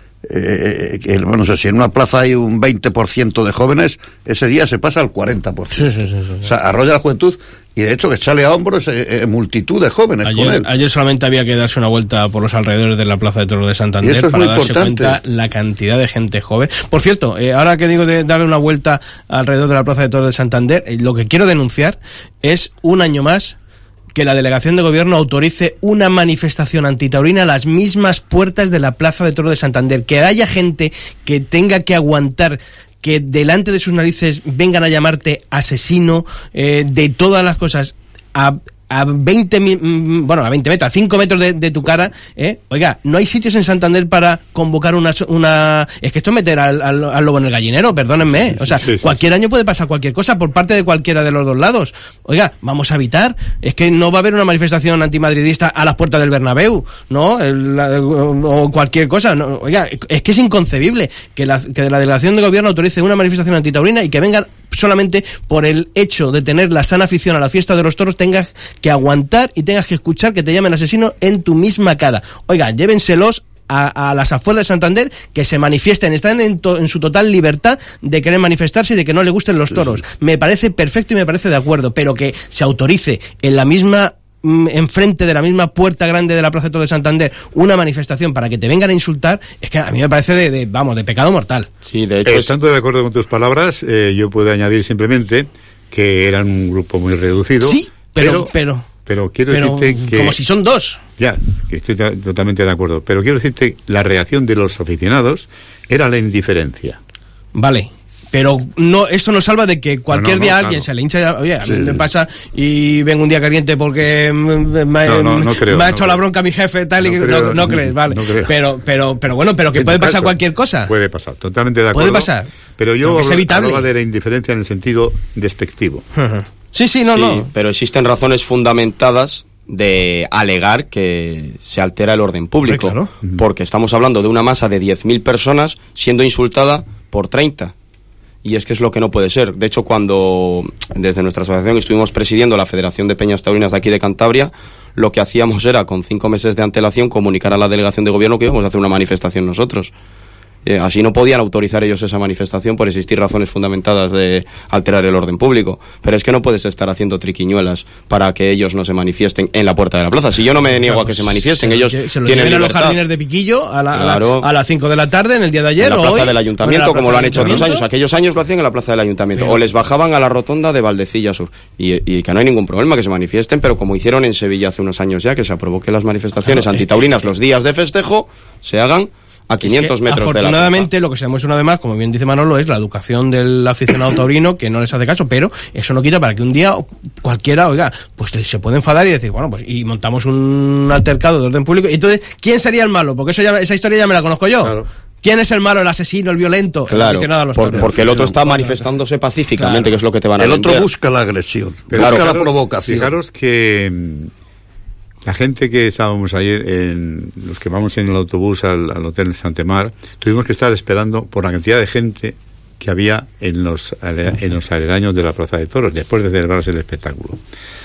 bueno, no sé si en una plaza hay un 20% de jóvenes, ese día se pasa al 40%. Sí. O sea, arrolla a la juventud, y de hecho que sale a hombros multitud de jóvenes con él. Ayer solamente había que darse una vuelta por los alrededores de la Plaza de Toros de Santander para darse cuenta la cantidad de gente joven. Por cierto, ahora que digo de darle una vuelta alrededor de la Plaza de Toros de Santander, lo que quiero denunciar es un año más que la delegación de gobierno autorice una manifestación antitaurina a las mismas puertas de la Plaza de Toros de Santander. Que haya gente que tenga que aguantar que delante de sus narices vengan a llamarte asesino de todas las cosas a 20 metros, a 5 metros de tu cara, oiga, no hay sitios en Santander para convocar una es que esto es meter al lobo en el gallinero, perdónenme, o sea, cualquier año puede pasar cualquier cosa por parte de cualquiera de los dos lados. Oiga, vamos a evitar, es que no va a haber una manifestación antimadridista a las puertas del Bernabéu, ¿no? O cualquier cosa, no, oiga, es que es inconcebible que la delegación de gobierno autorice una manifestación antitaurina y que vengan solamente por el hecho de tener la sana afición a la fiesta de los toros, tengas que aguantar y tengas que escuchar que te llamen asesino en tu misma cara. Oiga, llévenselos a las afueras de Santander, que se manifiesten, están en su total libertad de querer manifestarse y de que no le gusten los toros. Me parece perfecto y me parece de acuerdo, pero que se autorice en la misma enfrente de la misma puerta grande de la Plaza de Toros de Santander una manifestación para que te vengan a insultar, es que a mí me parece de pecado mortal. Sí, de hecho, tanto de acuerdo con tus palabras, yo puedo añadir simplemente que eran un grupo muy reducido. Sí, pero quiero decirte que... como si son dos. Ya, que estoy totalmente de acuerdo, pero quiero decirte la reacción de los aficionados era la indiferencia. Vale. Pero no, esto nos salva de que cualquier día alguien se le hincha, oye, a mí me pasa y vengo un día caliente porque me ha hecho la bronca a mi jefe, tal, no crees, vale. No pero bueno, pero que puede pasar cualquier cosa. Puede pasar, totalmente de acuerdo. Puede pasar. Pero yo hablaba de la indiferencia en el sentido despectivo. Sí, pero existen razones fundamentadas de alegar que se altera el orden público. Claro. Porque estamos hablando de una masa de 10.000 personas siendo insultada por 30. Y es que es lo que no puede ser. De hecho, cuando desde nuestra asociación estuvimos presidiendo la Federación de Peñas Taurinas de aquí de Cantabria, lo que hacíamos era, con 5 meses de antelación, comunicar a la delegación de gobierno que íbamos a hacer una manifestación nosotros. Así no podían autorizar ellos esa manifestación por existir razones fundamentadas de alterar el orden público. Pero es que no puedes estar haciendo triquiñuelas para que ellos no se manifiesten en la puerta de la plaza. Si yo no me niego a que se manifiesten, ellos tienen libertad. A los jardines de Piquillo a las 5 de la tarde en el día de ayer. En la plaza del ayuntamiento, como lo han hecho otros años. Aquellos años lo hacían en la plaza del ayuntamiento. O les bajaban a la rotonda de Valdecilla Sur. Y que no hay ningún problema que se manifiesten, pero como hicieron en Sevilla hace unos años ya, que se aprobó que las manifestaciones antitaurinas los días de festejo se hagan a 500 metros de la plaza. Afortunadamente, lo que se demuestra una vez más, como bien dice Manolo, es la educación del aficionado taurino, que no les hace caso, pero eso no quita para que un día cualquiera, oiga, pues se puede enfadar y decir, bueno, pues y montamos un altercado de orden público. Y entonces, ¿quién sería el malo? Porque esa historia ya me la conozco yo. Claro. ¿Quién es el malo, el asesino, el violento? Claro, el aficionado a los toros? Porque el otro está manifestándose pacíficamente, que es lo que te van a vender. El otro busca la agresión, busca la provocación. Fijaros que la gente que estábamos ayer, los que vamos en el autobús al hotel Santemar, tuvimos que estar esperando por la cantidad de gente que había en los aledaños de la Plaza de Toros, después de celebrarse el espectáculo.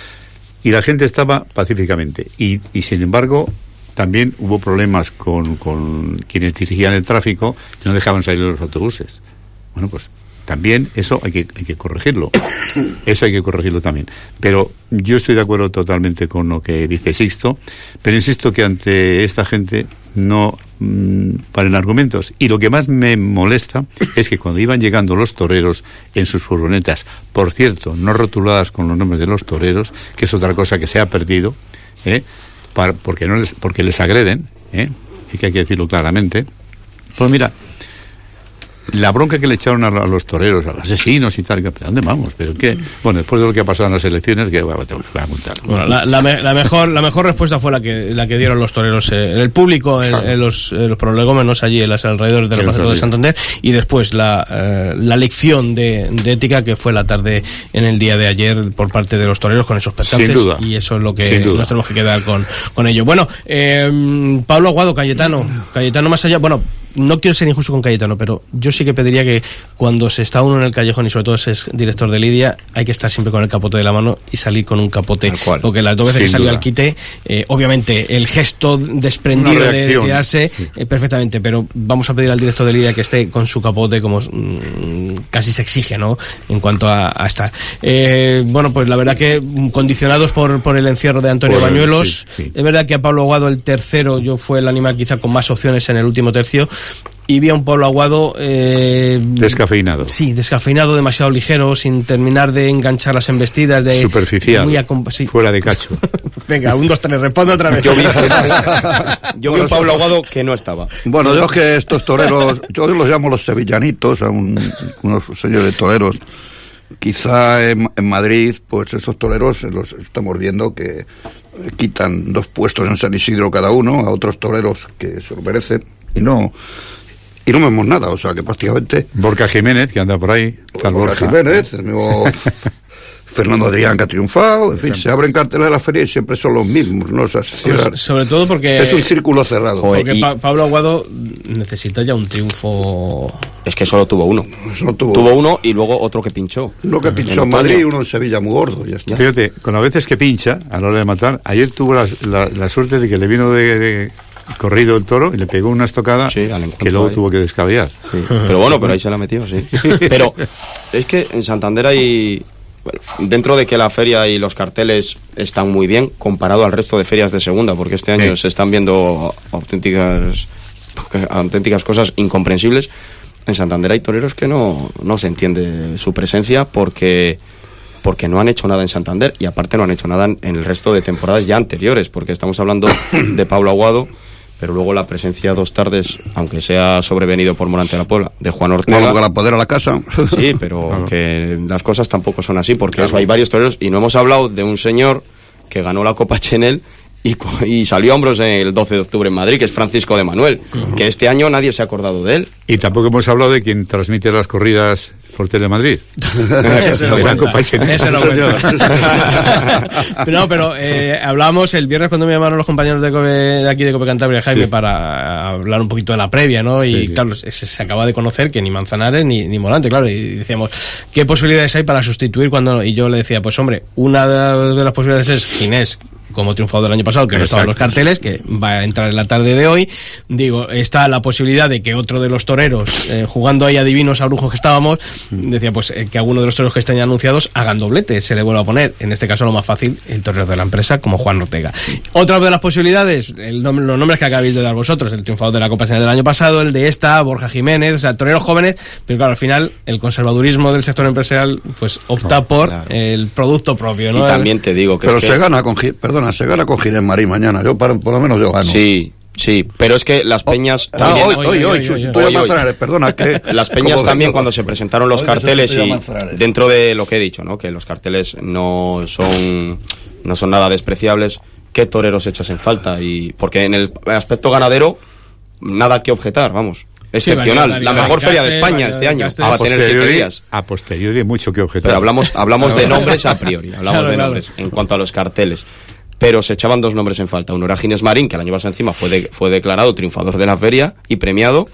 Y la gente estaba pacíficamente. Y sin embargo, también hubo problemas con quienes dirigían el tráfico, que no dejaban salir los autobuses. Bueno, pues también eso hay que corregirlo. Eso hay que corregirlo también. Pero yo estoy de acuerdo totalmente con lo que dice Sixto, pero insisto que ante esta gente no valen argumentos. Y lo que más me molesta es que cuando iban llegando los toreros en sus furgonetas, por cierto, no rotuladas con los nombres de los toreros, que es otra cosa que se ha perdido, porque les agreden, y que hay que decirlo claramente. Pues mira, la bronca que le echaron a los toreros, a los asesinos y tal, ¿a dónde vamos? Pero qué, bueno, después de lo que ha pasado en las elecciones, que bueno, te voy a contar. Bueno, la mejor respuesta fue la que dieron los toreros, el público, en los prolegómenos allí en los alrededores del Albacete de Santander, y después la lección de ética que fue la tarde en el día de ayer por parte de los toreros con esos percances, y eso es lo que nos tenemos que quedar con ello. Bueno, Pablo Aguado, Cayetano más allá, bueno, no quiero ser injusto con Cayetano, pero yo sí que pediría que cuando se está uno en el callejón y sobre todo si es director de Lidia, hay que estar siempre con el capote de la mano y salir con un capote, porque las dos veces que salió al quite, obviamente el gesto desprendido de tirarse, perfectamente, pero vamos a pedir al director de Lidia que esté con su capote como casi se exige, ¿no?, en cuanto a estar. Bueno, pues la verdad que condicionados por el encierro de Antonio Bañuelos, es verdad que a Pablo Aguado el tercero yo fue el animal quizá con más opciones en el último tercio, y vi a un Pablo Aguado descafeinado. Sí, descafeinado, demasiado ligero, sin terminar de enganchar las embestidas, de superficial, fuera de cacho. Venga, 1, 2, 3, responde otra vez. Yo vi a un Pablo Aguado que no estaba. Bueno, yo es que estos toreros, yo los llamo los sevillanitos, a unos señores toreros. Quizá en Madrid, pues esos toreros los estamos viendo que quitan 2 puestos en San Isidro cada uno a otros toreros que se lo merecen y no vemos nada, o sea que prácticamente... Borja Jiménez, que anda por ahí. Borja Jiménez, el mismo Fernando Adrián, que ha triunfado, en fin, se abren carteles de la feria y siempre son los mismos, ¿no? O sea, sobre todo porque... Es un círculo cerrado. Porque Pablo Aguado necesita ya un triunfo... Es que solo tuvo uno. Tuvo uno y luego otro que pinchó. Uno que pinchó en Madrid y uno en Sevilla muy gordo, ya está. Fíjate, con las veces que pincha, a la hora de matar, ayer tuvo la suerte de que le vino de corrido el toro y le pegó una estocada que luego tuvo que descaballar. Sí. Pero bueno, pero ahí se la metió, sí. Pero es que en Santander hay... Dentro de que la feria y los carteles están muy bien comparado al resto de ferias de segunda, porque este año se están viendo auténticas cosas incomprensibles, en Santander hay toreros que no se entiende su presencia porque no han hecho nada en Santander, y aparte no han hecho nada en el resto de temporadas ya anteriores, porque estamos hablando de Pablo Aguado, pero luego la presencia 2 tardes, aunque sea sobrevenido por Morante de la Puebla, de Juan Ortega. Bueno, con la poder a la casa. Sí, pero que las cosas tampoco son así, porque eso, hay varios toreros, y no hemos hablado de un señor que ganó la Copa Chenel y salió a hombros el 12 de octubre en Madrid, que es Francisco de Manuel, que este año nadie se ha acordado de él. Y tampoco hemos hablado de quien transmite las corridas por Telemadrid. Eso no pero hablábamos el viernes cuando me llamaron los compañeros de aquí de Cope Cantabria, Jaime, para hablar un poquito de la previa, ¿no? Y claro, se acaba de conocer que ni Manzanares ni Morante, claro, y decíamos, ¿qué posibilidades hay para sustituir cuando? Y yo le decía, pues hombre, una de las posibilidades es Ginés, como triunfador del año pasado, que no estaba en los carteles, que va a entrar en la tarde de hoy. Digo, está la posibilidad de que otro de los toreros, jugando ahí a divinos, a brujos que estábamos, decía pues que alguno de los toreros que estén ya anunciados hagan doblete, se le vuelva a poner, en este caso lo más fácil, el torero de la empresa, como Juan Ortega. Otra de las posibilidades, los nombres que acabáis de dar vosotros, el triunfador de la Copa Nacional del año pasado, el de esta, Borja Jiménez, o sea, toreros jóvenes, pero claro, al final el conservadurismo del sector empresarial pues opta por el producto propio, ¿no? Y también te digo que... Pero se gana con Ginés Marín mañana, por lo menos yo gano. Sí, pero es que las peñas también... Perdona, que... Las peñas también, cuando se presentaron los carteles, y dentro de lo que he dicho, ¿no?, que los carteles no son nada despreciables, ¿qué toreros echas en falta? Y porque en el aspecto ganadero, nada que objetar, vamos. Excepcional, la mejor feria de España este año. Va a tener 7 días. A posteriori mucho que objetar. Pero hablamos de nombres a priori, nombres en cuanto a los carteles. Pero se echaban 2 nombres en falta. Uno era Ginés Marín, que el año pasado encima fue declarado triunfador de la feria y premiado,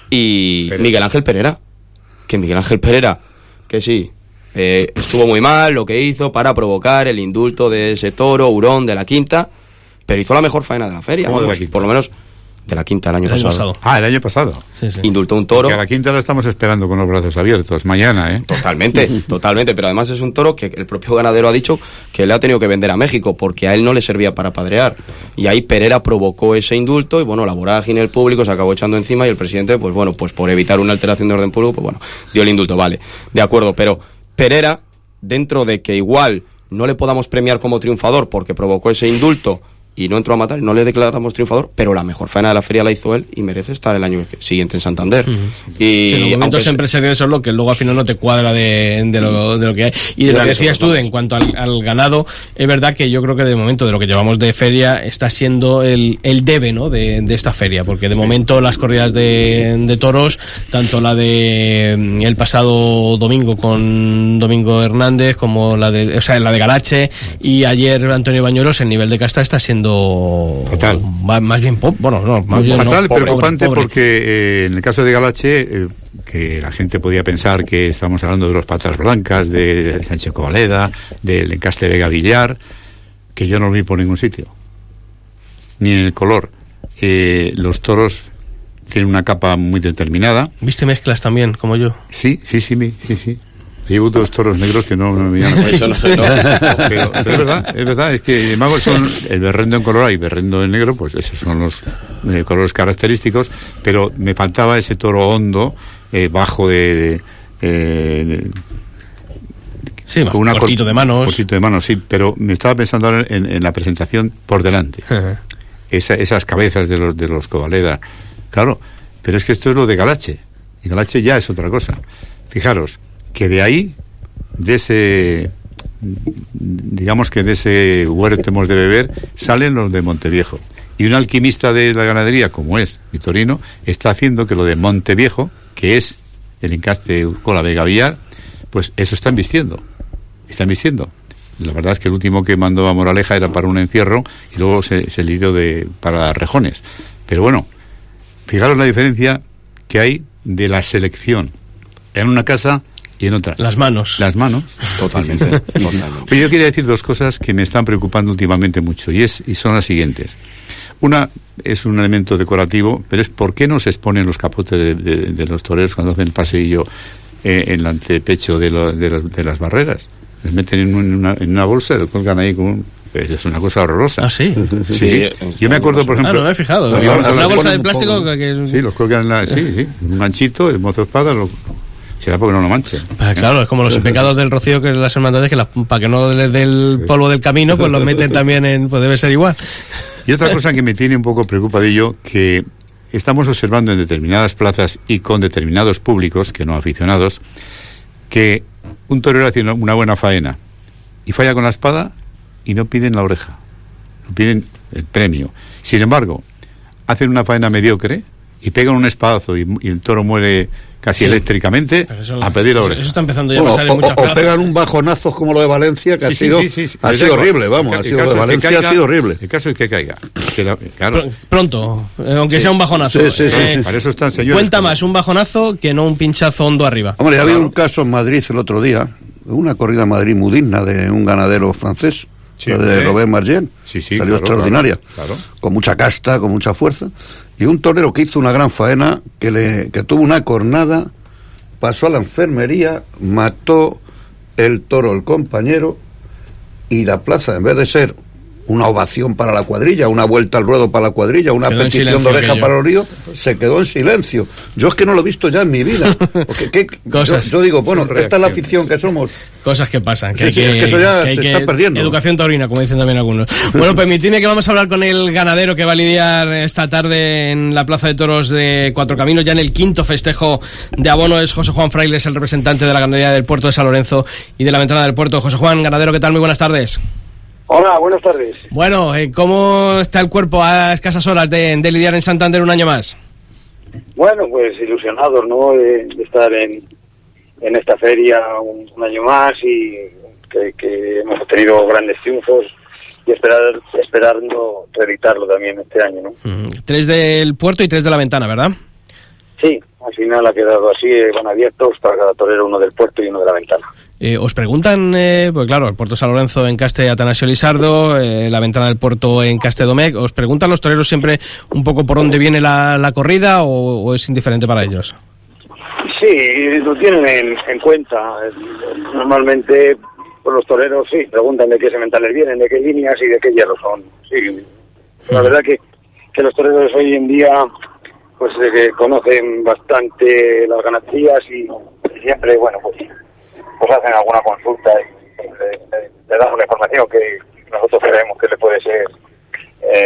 y Miguel Ángel Pereira. Que Miguel Ángel Pereira, que sí, estuvo muy mal lo que hizo para provocar el indulto de ese toro, Hurón, de la Quinta, pero hizo la mejor faena de la feria, por lo menos de la Quinta el año pasado. El año pasado. Sí. Indultó un toro. Que a la Quinta la estamos esperando con los brazos abiertos mañana, ¿eh? Totalmente, pero además es un toro que el propio ganadero ha dicho que le ha tenido que vender a México porque a él no le servía para padrear. Y ahí Pereira provocó ese indulto y bueno, la vorágine del público se acabó echando encima y el presidente, pues por evitar una alteración de orden público, dio el indulto, vale, de acuerdo, pero Pereira, dentro de que igual no le podamos premiar como triunfador porque provocó ese indulto, y no entró a matar, no le declaramos triunfador, pero la mejor faena de la feria la hizo él y merece estar el año siguiente en Santander. Y sí, los momentos empresariales son lo que luego al final no te cuadra de lo que hay. Y de lo que decías tú, en cuanto al ganado, es verdad que yo creo que de momento, de lo que llevamos de feria, está siendo el debe, ¿no?, de esta feria, porque de momento las corridas de toros, tanto la de el pasado domingo con Domingo Hernández, como la de Galache, y ayer Antonio Bañuelos, el nivel de casta está siendo fatal. Más bien fatal, preocupante, porque en el caso de Galache, que la gente podía pensar que estamos hablando de los Patas Blancas, de Sánchez Covaleda, del encaste Vega Villar, que yo no lo vi por ningún sitio, ni en el color. Los toros tienen una capa muy determinada. ¿Viste mezclas también, como yo? Sí. Llevo 2 toros negros que no me llaman. Eso no sé, no. Pero es verdad, es que son el berrendo en color A y berrendo en negro, pues esos son los colores característicos, pero me faltaba ese toro hondo, bajo sí, con una cortito de manos. Cortito de manos, sí, pero me estaba pensando ahora en la presentación por delante. Uh-huh. Esas cabezas de los Covaleda, claro, pero es que esto es lo de Galache, y Galache ya es otra cosa. Fijaros que de ahí, de ese huerto hemos de beber, salen los de Monteviejo. Y un alquimista de la ganadería, como es Vitorino, está haciendo que lo de Monteviejo, que es el encaste con la Vega Villar, pues eso están vistiendo. La verdad es que el último que mandó a Moraleja era para un encierro y luego se lidió para Rejones. Pero bueno, fijaros la diferencia que hay de la selección en una casa y en otra. Las manos. Totalmente. Oye, yo quería decir 2 cosas que me están preocupando últimamente mucho, y son las siguientes. Una es un elemento decorativo, pero es por qué no se exponen los capotes de los toreros cuando hacen el paseillo en el antepecho de las barreras. Les meten en una bolsa y lo colgan ahí con es una cosa horrorosa. ¿Ah, sí? Sí. Yo me acuerdo, por ejemplo... no me he fijado. Una bolsa de plástico que... Sí, los colgan un ganchito, el mozo espada, será porque no lo manche. Claro, es como los pecados del rocío, que las hermandades, que para que no les dé el polvo del camino, pues los meten también pues debe ser igual. Y otra cosa que me tiene un poco preocupadillo, que estamos observando en determinadas plazas y con determinados públicos, que no aficionados, que un torero hace una buena faena y falla con la espada y no piden la oreja, no piden el premio. Sin embargo, hacen una faena mediocre y pegan un espadazo y el toro muere casi eléctricamente, a pedir la oreja. Eso está empezando ya a pasar en muchas plazas. O pegan un bajonazo como lo de Valencia, que ha sido horrible, vamos. Lo de Valencia ha sido horrible. El caso es que caiga. Claro. Pronto, aunque sea un bajonazo. Sí. Para eso están, señores. Cuenta más un bajonazo que no un pinchazo hondo arriba. Hombre, había un caso en Madrid el otro día, una corrida en Madrid muy digna de un ganadero francés, la de Robert Margent. Salió extraordinaria, con mucha casta, con mucha fuerza. Y un torero que hizo una gran faena, que tuvo una cornada, pasó a la enfermería, mató el toro el compañero, y la plaza, en vez de ser una ovación para la cuadrilla, una vuelta al ruedo para la cuadrilla, una petición de oreja para los ríos, se quedó en silencio. Yo es que no lo he visto ya en mi vida. Yo digo, bueno, esta es la afición que somos. Cosas que pasan. Es que eso ya se está perdiendo. Educación taurina, como dicen también algunos. Bueno, permitidme que vamos a hablar con el ganadero que va a lidiar esta tarde en la Plaza de Toros de Cuatro Caminos, ya en el 5º festejo de abono. Es José Juan Frailes, el representante de la ganadería del Puerto de San Lorenzo y de la Ventana del Puerto. José Juan, ganadero, ¿qué tal? Muy buenas tardes. Hola, buenas tardes. Bueno, ¿cómo está el cuerpo a escasas horas de lidiar en Santander un año más? Bueno, pues ilusionados, ¿no?, de estar en esta feria un año más, y que hemos tenido grandes triunfos y esperando reeditarlo también este año, ¿no? 3 del Puerto y 3 de la Ventana, ¿verdad? Sí, al final ha quedado así, van abiertos para cada torero, uno del Puerto y uno de la Ventana. Os preguntan, pues claro, el Puerto de San Lorenzo en Caste Atanasio Lizardo, la Ventana del Puerto en Caste Domecq, ¿os preguntan los toreros siempre un poco por dónde viene la corrida o es indiferente para ellos? Sí, lo tienen en cuenta. Normalmente pues los toreros sí preguntan de qué sementales vienen, de qué líneas y de qué hierros son. Sí, la verdad que los toreros hoy en día pues conocen bastante las ganaderías y siempre, bueno, pues hacen alguna consulta y le damos la información que nosotros creemos que le puede ser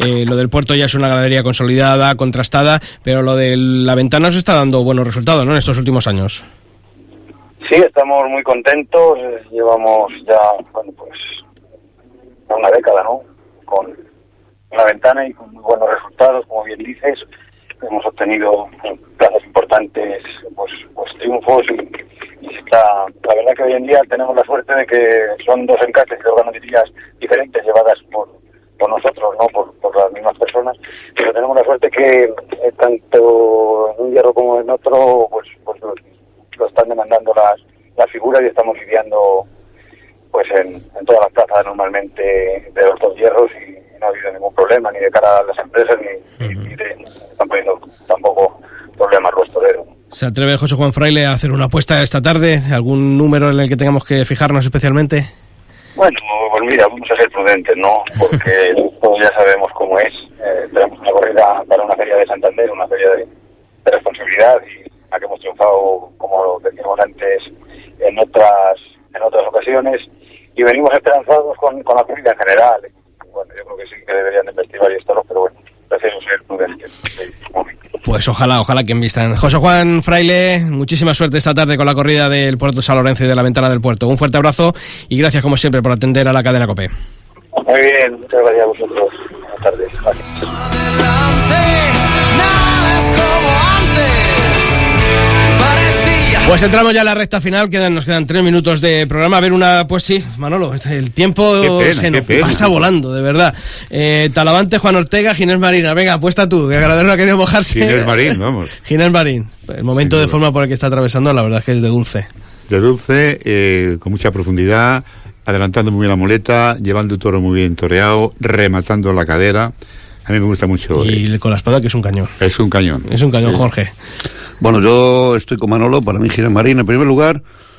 Lo del puerto ya es una ganadería consolidada, contrastada, pero lo de la ventana os está dando buenos resultados, ¿no?, en estos últimos años. Sí, estamos muy contentos. Llevamos ya, bueno, pues una década, ¿no?, con la ventana y con muy buenos resultados, como bien dices. Hemos obtenido plazas importantes, pues triunfos y la verdad que hoy en día tenemos la suerte de que son dos encajes de ganaderías diferentes llevadas por nosotros, no por las mismas personas, pero tenemos la suerte que tanto en un hierro como en otro pues lo están demandando las figuras y estamos lidiando pues en todas las plazas normalmente de los dos hierros y no ha habido ningún problema ni de cara a las empresas ni están poniendo tampoco problemas los toreros. ¿Se atreve José Juan Fraile a hacer una apuesta esta tarde? ¿Algún número en el que tengamos que fijarnos especialmente? Bueno, pues mira, vamos a ser prudentes, ¿no? Porque todos ya sabemos cómo es. Tenemos una corrida para una feria de Santander, una feria de responsabilidad y a que hemos triunfado, como decíamos antes, en otras ocasiones y venimos esperanzados con la corrida en general. Bueno, yo creo que sí que deberían de investigar y esto, pero bueno, prefiero ser prudentes. Pues ojalá que envistan. José Juan Fraile, muchísima suerte esta tarde con la corrida del Puerto de San Lorenzo y de la Ventana del Puerto. Un fuerte abrazo y gracias como siempre por atender a la cadena COPE. Muy bien, muchas gracias a vosotros. Buenas tardes. Pues entramos ya en la recta final, nos quedan 3 minutos de programa. A ver pues sí, Manolo, el tiempo se nos pasa volando, de verdad. Talavante, Juan Ortega, Ginés Marina. Venga, apuesta tú, que Agradero no ha querido mojarse. Ginés Marín, vamos. Ginés Marín. El momento de forma por el que está atravesando, la verdad es que es de dulce. De dulce, con mucha profundidad, adelantando muy bien la muleta, llevando un toro muy bien toreado, rematando la cadera. A mí me gusta mucho. Y con la espada, que es un cañón. Es un cañón. Es un cañón, Jorge. Bueno, yo estoy con Manolo. Para mí, Ginés Marín, en primer lugar,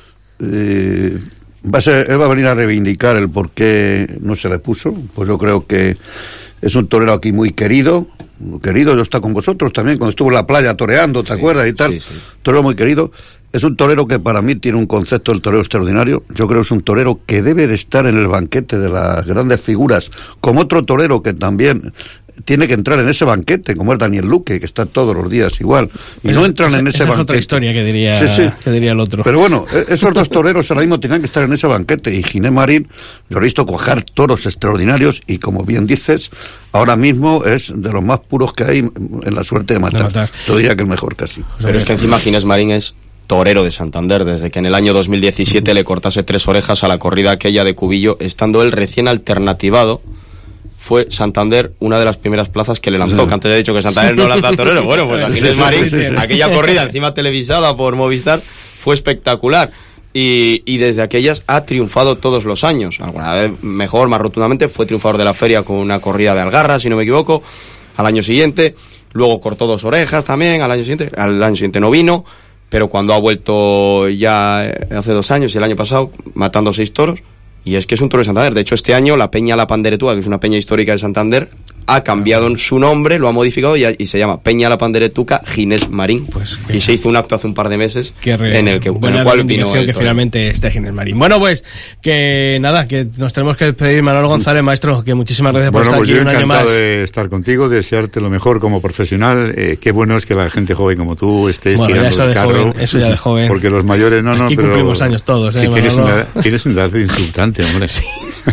él va a venir a reivindicar el por qué no se le puso. Pues yo creo que es un torero aquí muy querido. Yo está con vosotros también, cuando estuvo en la playa toreando, ¿te acuerdas? Y tal. Sí. Torero muy querido. Es un torero que para mí tiene un concepto del torero extraordinario. Yo creo que es un torero que debe de estar en el banquete de las grandes figuras, como otro torero que también tiene que entrar en ese banquete, como es Daniel Luque, que está todos los días igual, y no entran en ese banquete. Es otra historia que diría el otro. Pero bueno, esos dos toreros ahora mismo tenían que estar en ese banquete, y Ginés Marín, yo lo he visto cuajar toros extraordinarios, y como bien dices, ahora mismo es de los más puros que hay en la suerte de matar. Yo diría que el mejor casi. Pero es que encima Ginés Marín es torero de Santander, desde que en el año 2017 le cortase 3 orejas a la corrida aquella de Cubillo, estando él recién alternativado. Fue Santander una de las primeras plazas que le lanzó, que antes he dicho que Santander no lanza torero. Bueno, pues a Ginés Marín, aquella corrida encima televisada por Movistar, fue espectacular. Y desde aquellas ha triunfado todos los años. Alguna vez mejor, más rotundamente, fue triunfador de la feria con una corrida de Algarra, si no me equivoco, al año siguiente. Luego cortó 2 orejas también, al año siguiente no vino, pero cuando ha vuelto ya hace 2 años y el año pasado, matando 6 toros. Y es que es un toro de Santander. De hecho, este año la Peña La Panderetúa, que es una peña histórica de Santander, ha cambiado su nombre, lo ha modificado y se llama Peña La Panderetuca Ginés Marín. Pues y se hizo un acto hace un par de meses en el cual vino que finalmente esté Ginés Marín. Bueno, pues que nada, que nos tenemos que despedir. Manolo González, maestro, que muchísimas gracias por estar aquí un año más. Encantado de estar contigo, desearte lo mejor como profesional. Qué bueno es que la gente joven como tú estés tirando el carro. Eso ya de joven. Porque los mayores aquí pero cumplimos años todos. Tienes un dato insultante, hombre. Sí.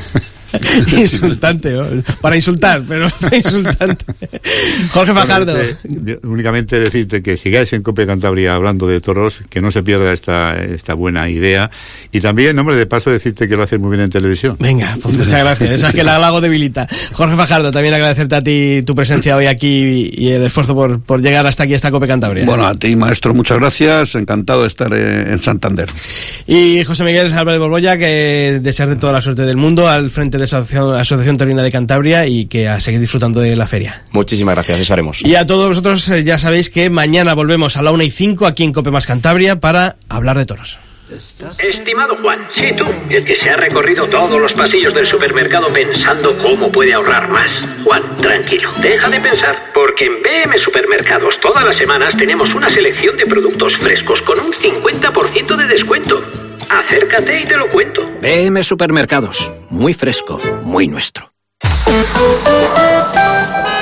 Insultante, ¿no? Para insultar, pero insultante. Jorge Fajardo. Únicamente decirte que sigáis en COPE Cantabria hablando de toros, que no se pierda esta buena idea. Y también, hombre, de paso decirte que lo haces muy bien en televisión. Venga, pues muchas gracias. Esa es que la hago debilita. Jorge Fajardo, también agradecerte a ti tu presencia hoy aquí y el esfuerzo por llegar hasta aquí, hasta COPE Cantabria. Bueno, a ti, maestro, muchas gracias. Encantado de estar en Santander. Y José Miguel Álvarez Borbolla, que desearte toda la suerte del mundo al frente de Asociación Taurina de Cantabria y que a seguir disfrutando de la feria. Muchísimas gracias, eso haremos. Y a todos vosotros ya sabéis que mañana volvemos a la 1:05 aquí en COPE Más Cantabria para hablar de toros. Estimado Juan, sí tú, el que se ha recorrido todos los pasillos del supermercado pensando cómo puede ahorrar más. Juan, tranquilo, deja de pensar, porque en BM Supermercados todas las semanas tenemos una selección de productos frescos con un 50% de descuento. Acércate y te lo cuento. BM Supermercados, muy fresco, muy nuestro.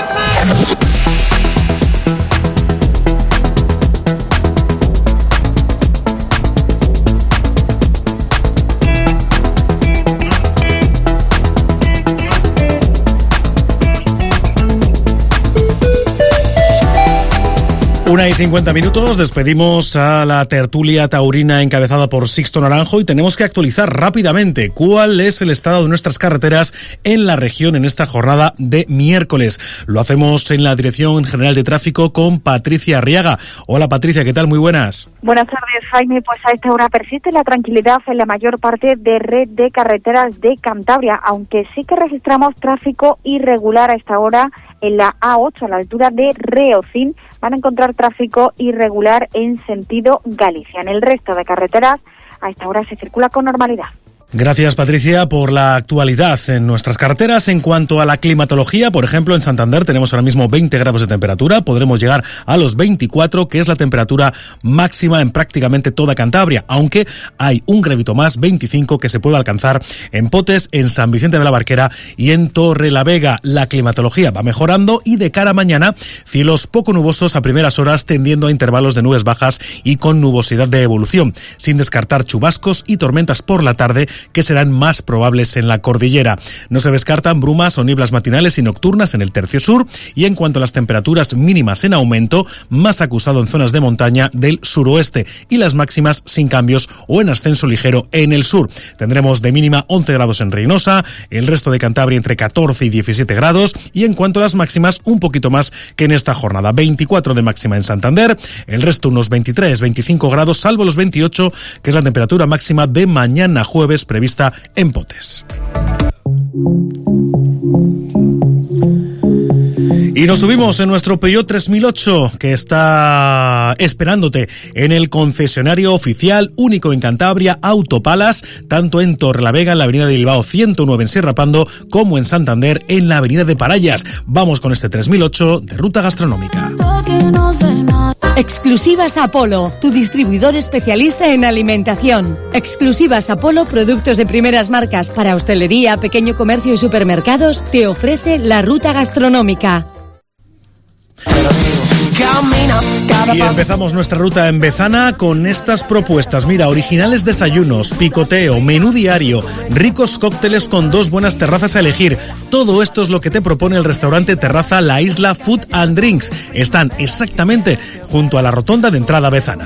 Una y 50 minutos, despedimos a la tertulia taurina encabezada por Sixto Naranjo y tenemos que actualizar rápidamente cuál es el estado de nuestras carreteras en la región en esta jornada de miércoles. Lo hacemos en la Dirección General de Tráfico con Patricia Arriaga. Hola Patricia, ¿qué tal? Muy buenas. Buenas tardes, Jaime. Pues a esta hora persiste la tranquilidad en la mayor parte de red de carreteras de Cantabria, aunque sí que registramos tráfico irregular a esta hora en la A8, a la altura de Reocín. Van a encontrar tráfico irregular en sentido Galicia. En el resto de carreteras, a esta hora se circula con normalidad. Gracias, Patricia, por la actualidad en nuestras carreteras. En cuanto a la climatología, por ejemplo, en Santander tenemos ahora mismo 20 grados de temperatura. Podremos llegar a los 24, que es la temperatura máxima en prácticamente toda Cantabria, aunque hay un gradito más, 25, que se puede alcanzar en Potes, en San Vicente de la Barquera y en Torrelavega. La climatología va mejorando y de cara a mañana, cielos poco nubosos a primeras horas, tendiendo a intervalos de nubes bajas y con nubosidad de evolución, sin descartar chubascos y tormentas por la tarde, que serán más probables en la cordillera. No se descartan brumas o nieblas matinales y nocturnas en el tercio sur, y en cuanto a las temperaturas mínimas en aumento, más acusado en zonas de montaña del suroeste, y las máximas sin cambios o en ascenso ligero en el sur. Tendremos de mínima 11 grados en Reynosa, el resto de Cantabria entre 14 y 17 grados, y en cuanto a las máximas, un poquito más que en esta jornada. 24 de máxima en Santander, el resto unos 23, 25 grados, salvo los 28, que es la temperatura máxima de mañana jueves prevista en Potes. Y nos subimos en nuestro Peugeot 3008, que está esperándote en el concesionario oficial único en Cantabria, Autopalas, tanto en Torrelavega, en la avenida de Bilbao 109 en Sierra Pando, como en Santander, en la avenida de Parayas. Vamos con este 3008 de ruta gastronómica. Exclusivas Apolo, tu distribuidor especialista en alimentación. Exclusivas Apolo, productos de primeras marcas para hostelería, pequeño comercio y supermercados, te ofrece la ruta gastronómica. Y empezamos nuestra ruta en Bezana con estas propuestas. Mira, originales desayunos, picoteo, menú diario, ricos cócteles con 2 buenas terrazas a elegir. Todo esto es lo que te propone el restaurante Terraza La Isla Food and Drinks. Están exactamente junto a la rotonda de entrada a Bezana.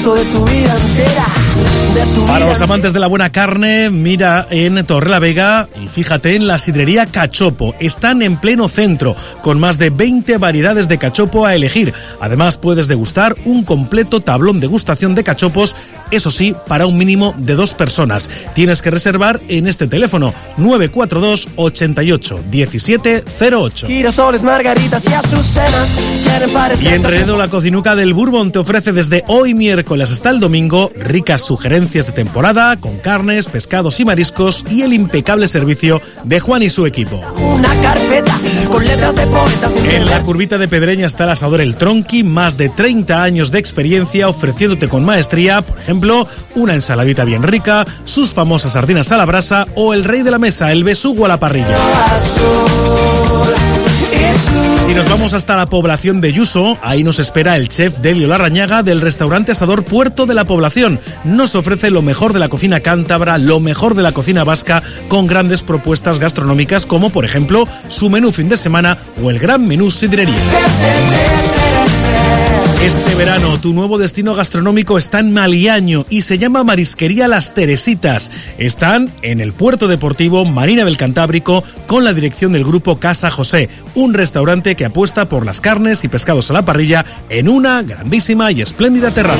Para los amantes de la buena carne, mira en Torrelavega y fíjate en la sidrería Cachopo. Están en pleno centro, con más de 20 variedades de cachopo a elegir. Además, puedes degustar un completo tablón de degustación de cachopos, eso sí, para un mínimo de 2 personas. Tienes que reservar en este teléfono 942 88 17 08. Girasoles, margaritas y azucenas quieren parecer. Y Enredo, la cocinuca del Bourbon, te ofrece desde hoy miércoles hasta el domingo ricas sugerencias de temporada con carnes, pescados y mariscos, y el impecable servicio de Juan y su equipo. Una carpeta con letras de poetas. En la curvita de Pedreña está el asador El Tronqui, más de 30 años de experiencia ofreciéndote con maestría, por ejemplo, una ensaladita bien rica, sus famosas sardinas a la brasa o el rey de la mesa, el besugo a la parrilla. Si nos vamos hasta la población de Yuso, ahí nos espera el chef Delio Larrañaga del restaurante asador Puerto de la Población. Nos ofrece lo mejor de la cocina cántabra, lo mejor de la cocina vasca, con grandes propuestas gastronómicas como, por ejemplo, su menú fin de semana o el gran menú sidrería. Este verano, tu nuevo destino gastronómico está en Maliaño y se llama Marisquería Las Teresitas. Están en el puerto deportivo Marina del Cantábrico con la dirección del grupo Casa José, un restaurante que apuesta por las carnes y pescados a la parrilla en una grandísima y espléndida terraza.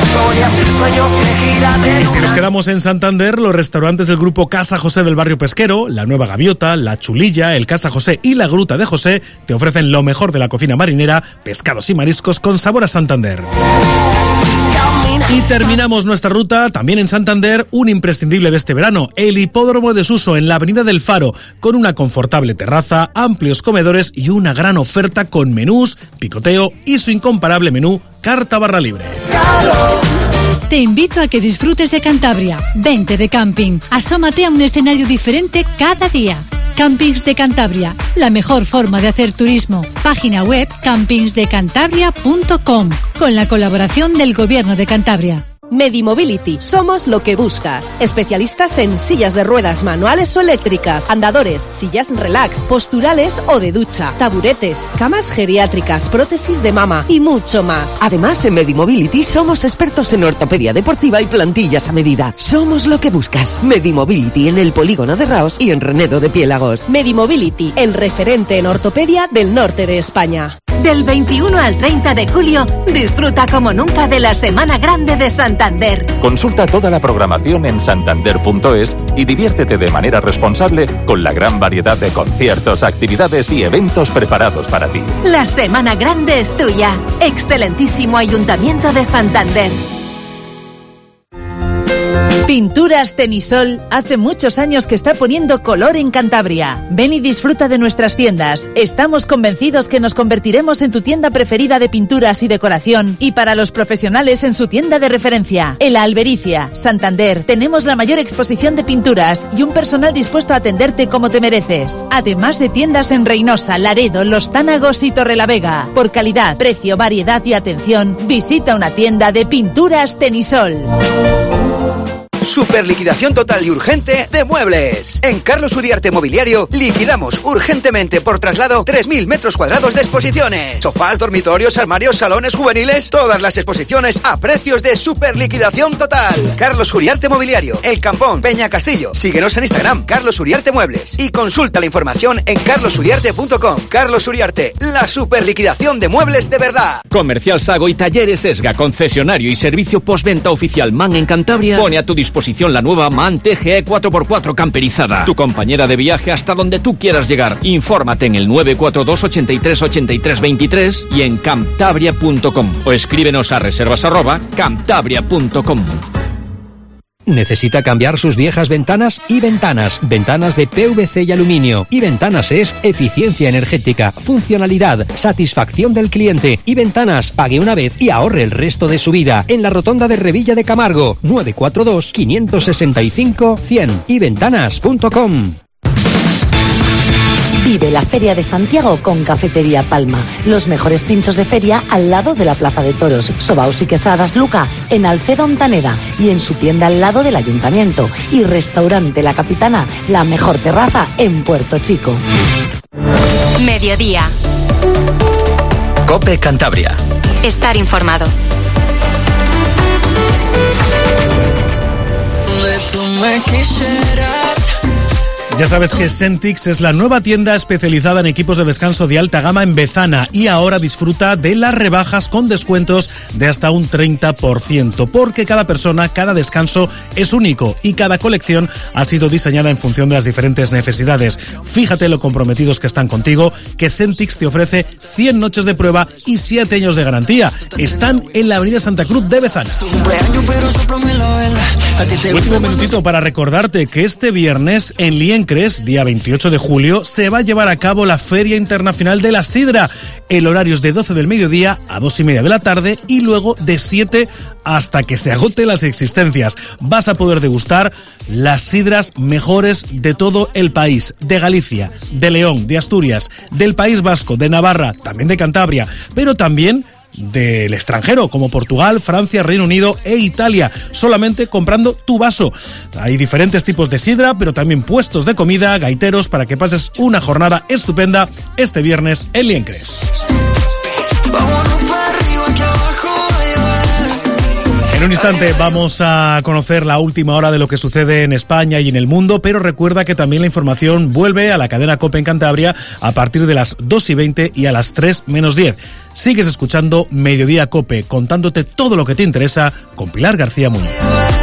Y si nos quedamos en Santander, los restaurantes del grupo Casa José del barrio pesquero, la Nueva Gaviota, la Chulilla, el Casa José y la Gruta de José te ofrecen lo mejor de la cocina marinera, pescados y mariscos con sabor a Santander. Y terminamos nuestra ruta también en Santander, un imprescindible de este verano, el Hipódromo de Suso en la Avenida del Faro, con una confortable terraza, amplios comedores y una gran oferta con menús, picoteo y su incomparable menú carta barra libre. Te invito a que disfrutes de Cantabria. Vente de camping. Asómate a un escenario diferente cada día. Campings de Cantabria, la mejor forma de hacer turismo. Página web campingsdecantabria.com, con la colaboración del Gobierno de Cantabria. Medimobility, somos lo que buscas. Especialistas en sillas de ruedas manuales o eléctricas, andadores, sillas relax, posturales o de ducha, taburetes, camas geriátricas, prótesis de mama y mucho más. Además, en Medimobility somos expertos en ortopedia deportiva y plantillas a medida. Somos lo que buscas. Medimobility en el polígono de Raos y en Renedo de Piélagos. Medimobility, el referente en ortopedia del norte de España. Del 21 al 30 de julio, disfruta como nunca de la Semana Grande de Santander. Consulta toda la programación en santander.es y diviértete de manera responsable con la gran variedad de conciertos, actividades y eventos preparados para ti. La Semana Grande es tuya. Excelentísimo Ayuntamiento de Santander. Pinturas Tenisol hace muchos años que está poniendo color en Cantabria. Ven y disfruta de nuestras tiendas. Estamos convencidos que nos convertiremos en tu tienda preferida de pinturas y decoración, y para los profesionales en su tienda de referencia. En La Albericia, Santander, tenemos la mayor exposición de pinturas y un personal dispuesto a atenderte como te mereces. Además de tiendas en Reynosa, Laredo, Los Tánagos y Torrelavega. Por calidad, precio, variedad y atención, visita una tienda de Pinturas Tenisol. Super liquidación total y urgente de muebles. En Carlos Uriarte Mobiliario liquidamos urgentemente por traslado 3.000 metros cuadrados de exposiciones. Sofás, dormitorios, armarios, salones juveniles, todas las exposiciones a precios de super liquidación total. Carlos Uriarte Mobiliario, El Campón, Peña Castillo. Síguenos en Instagram, Carlos Uriarte Muebles, y consulta la información en carlosuriarte.com. Carlos Uriarte, la super liquidación de muebles de verdad. Comercial Sago y Talleres Esga, concesionario y servicio postventa oficial MAN en Cantabria, pone a tu disposición la nueva MAN TGE 4x4 camperizada. Tu compañera de viaje hasta donde tú quieras llegar. Infórmate en el 942 83 83 23 y en cantabria.com o escríbenos a reservas@cantabria.com. ¿Necesita cambiar sus viejas ventanas? Y Ventanas. Ventanas de PVC y aluminio. Y Ventanas es eficiencia energética, funcionalidad, satisfacción del cliente. Y Ventanas, pague una vez y ahorre el resto de su vida. En la rotonda de Revilla de Camargo. 942 565 100. Y ventanas.com. Vive la Feria de Santiago con Cafetería Palma. Los mejores pinchos de feria al lado de la Plaza de Toros. Sobaos y quesadas Luca en Alcedo Ontaneda y en su tienda al lado del Ayuntamiento. Y Restaurante La Capitana, la mejor terraza en Puerto Chico. Mediodía. COPE Cantabria. Estar informado. Ya sabes que Sentix es la nueva tienda especializada en equipos de descanso de alta gama en Bezana, y ahora disfruta de las rebajas con descuentos de hasta un 30%, porque cada persona, cada descanso es único y cada colección ha sido diseñada en función de las diferentes necesidades. Fíjate lo comprometidos que están contigo, que Sentix te ofrece 100 noches de prueba y 7 años de garantía. Están en la avenida Santa Cruz de Bezana. Último minutito para recordarte que este viernes en Liencres, día 28 de julio, se va a llevar a cabo la Feria Internacional de la Sidra. El horario es de 12 del mediodía a 2:30 de la tarde y luego de 7 hasta que se agoten las existencias. Vas a poder degustar las sidras mejores de todo el país, de Galicia, de León, de Asturias, del País Vasco, de Navarra, también de Cantabria, pero también del extranjero, como Portugal, Francia, Reino Unido e Italia, solamente comprando tu vaso. Hay diferentes tipos de sidra, pero también puestos de comida, gaiteros, para que pases una jornada estupenda este viernes en Liencres. En un instante vamos a conocer la última hora de lo que sucede en España y en el mundo, pero recuerda que también la información vuelve a la cadena COPE en Cantabria a partir de las 2:20 y a las 3 menos 10. Sigues escuchando Mediodía COPE, contándote todo lo que te interesa con Pilar García Muñoz.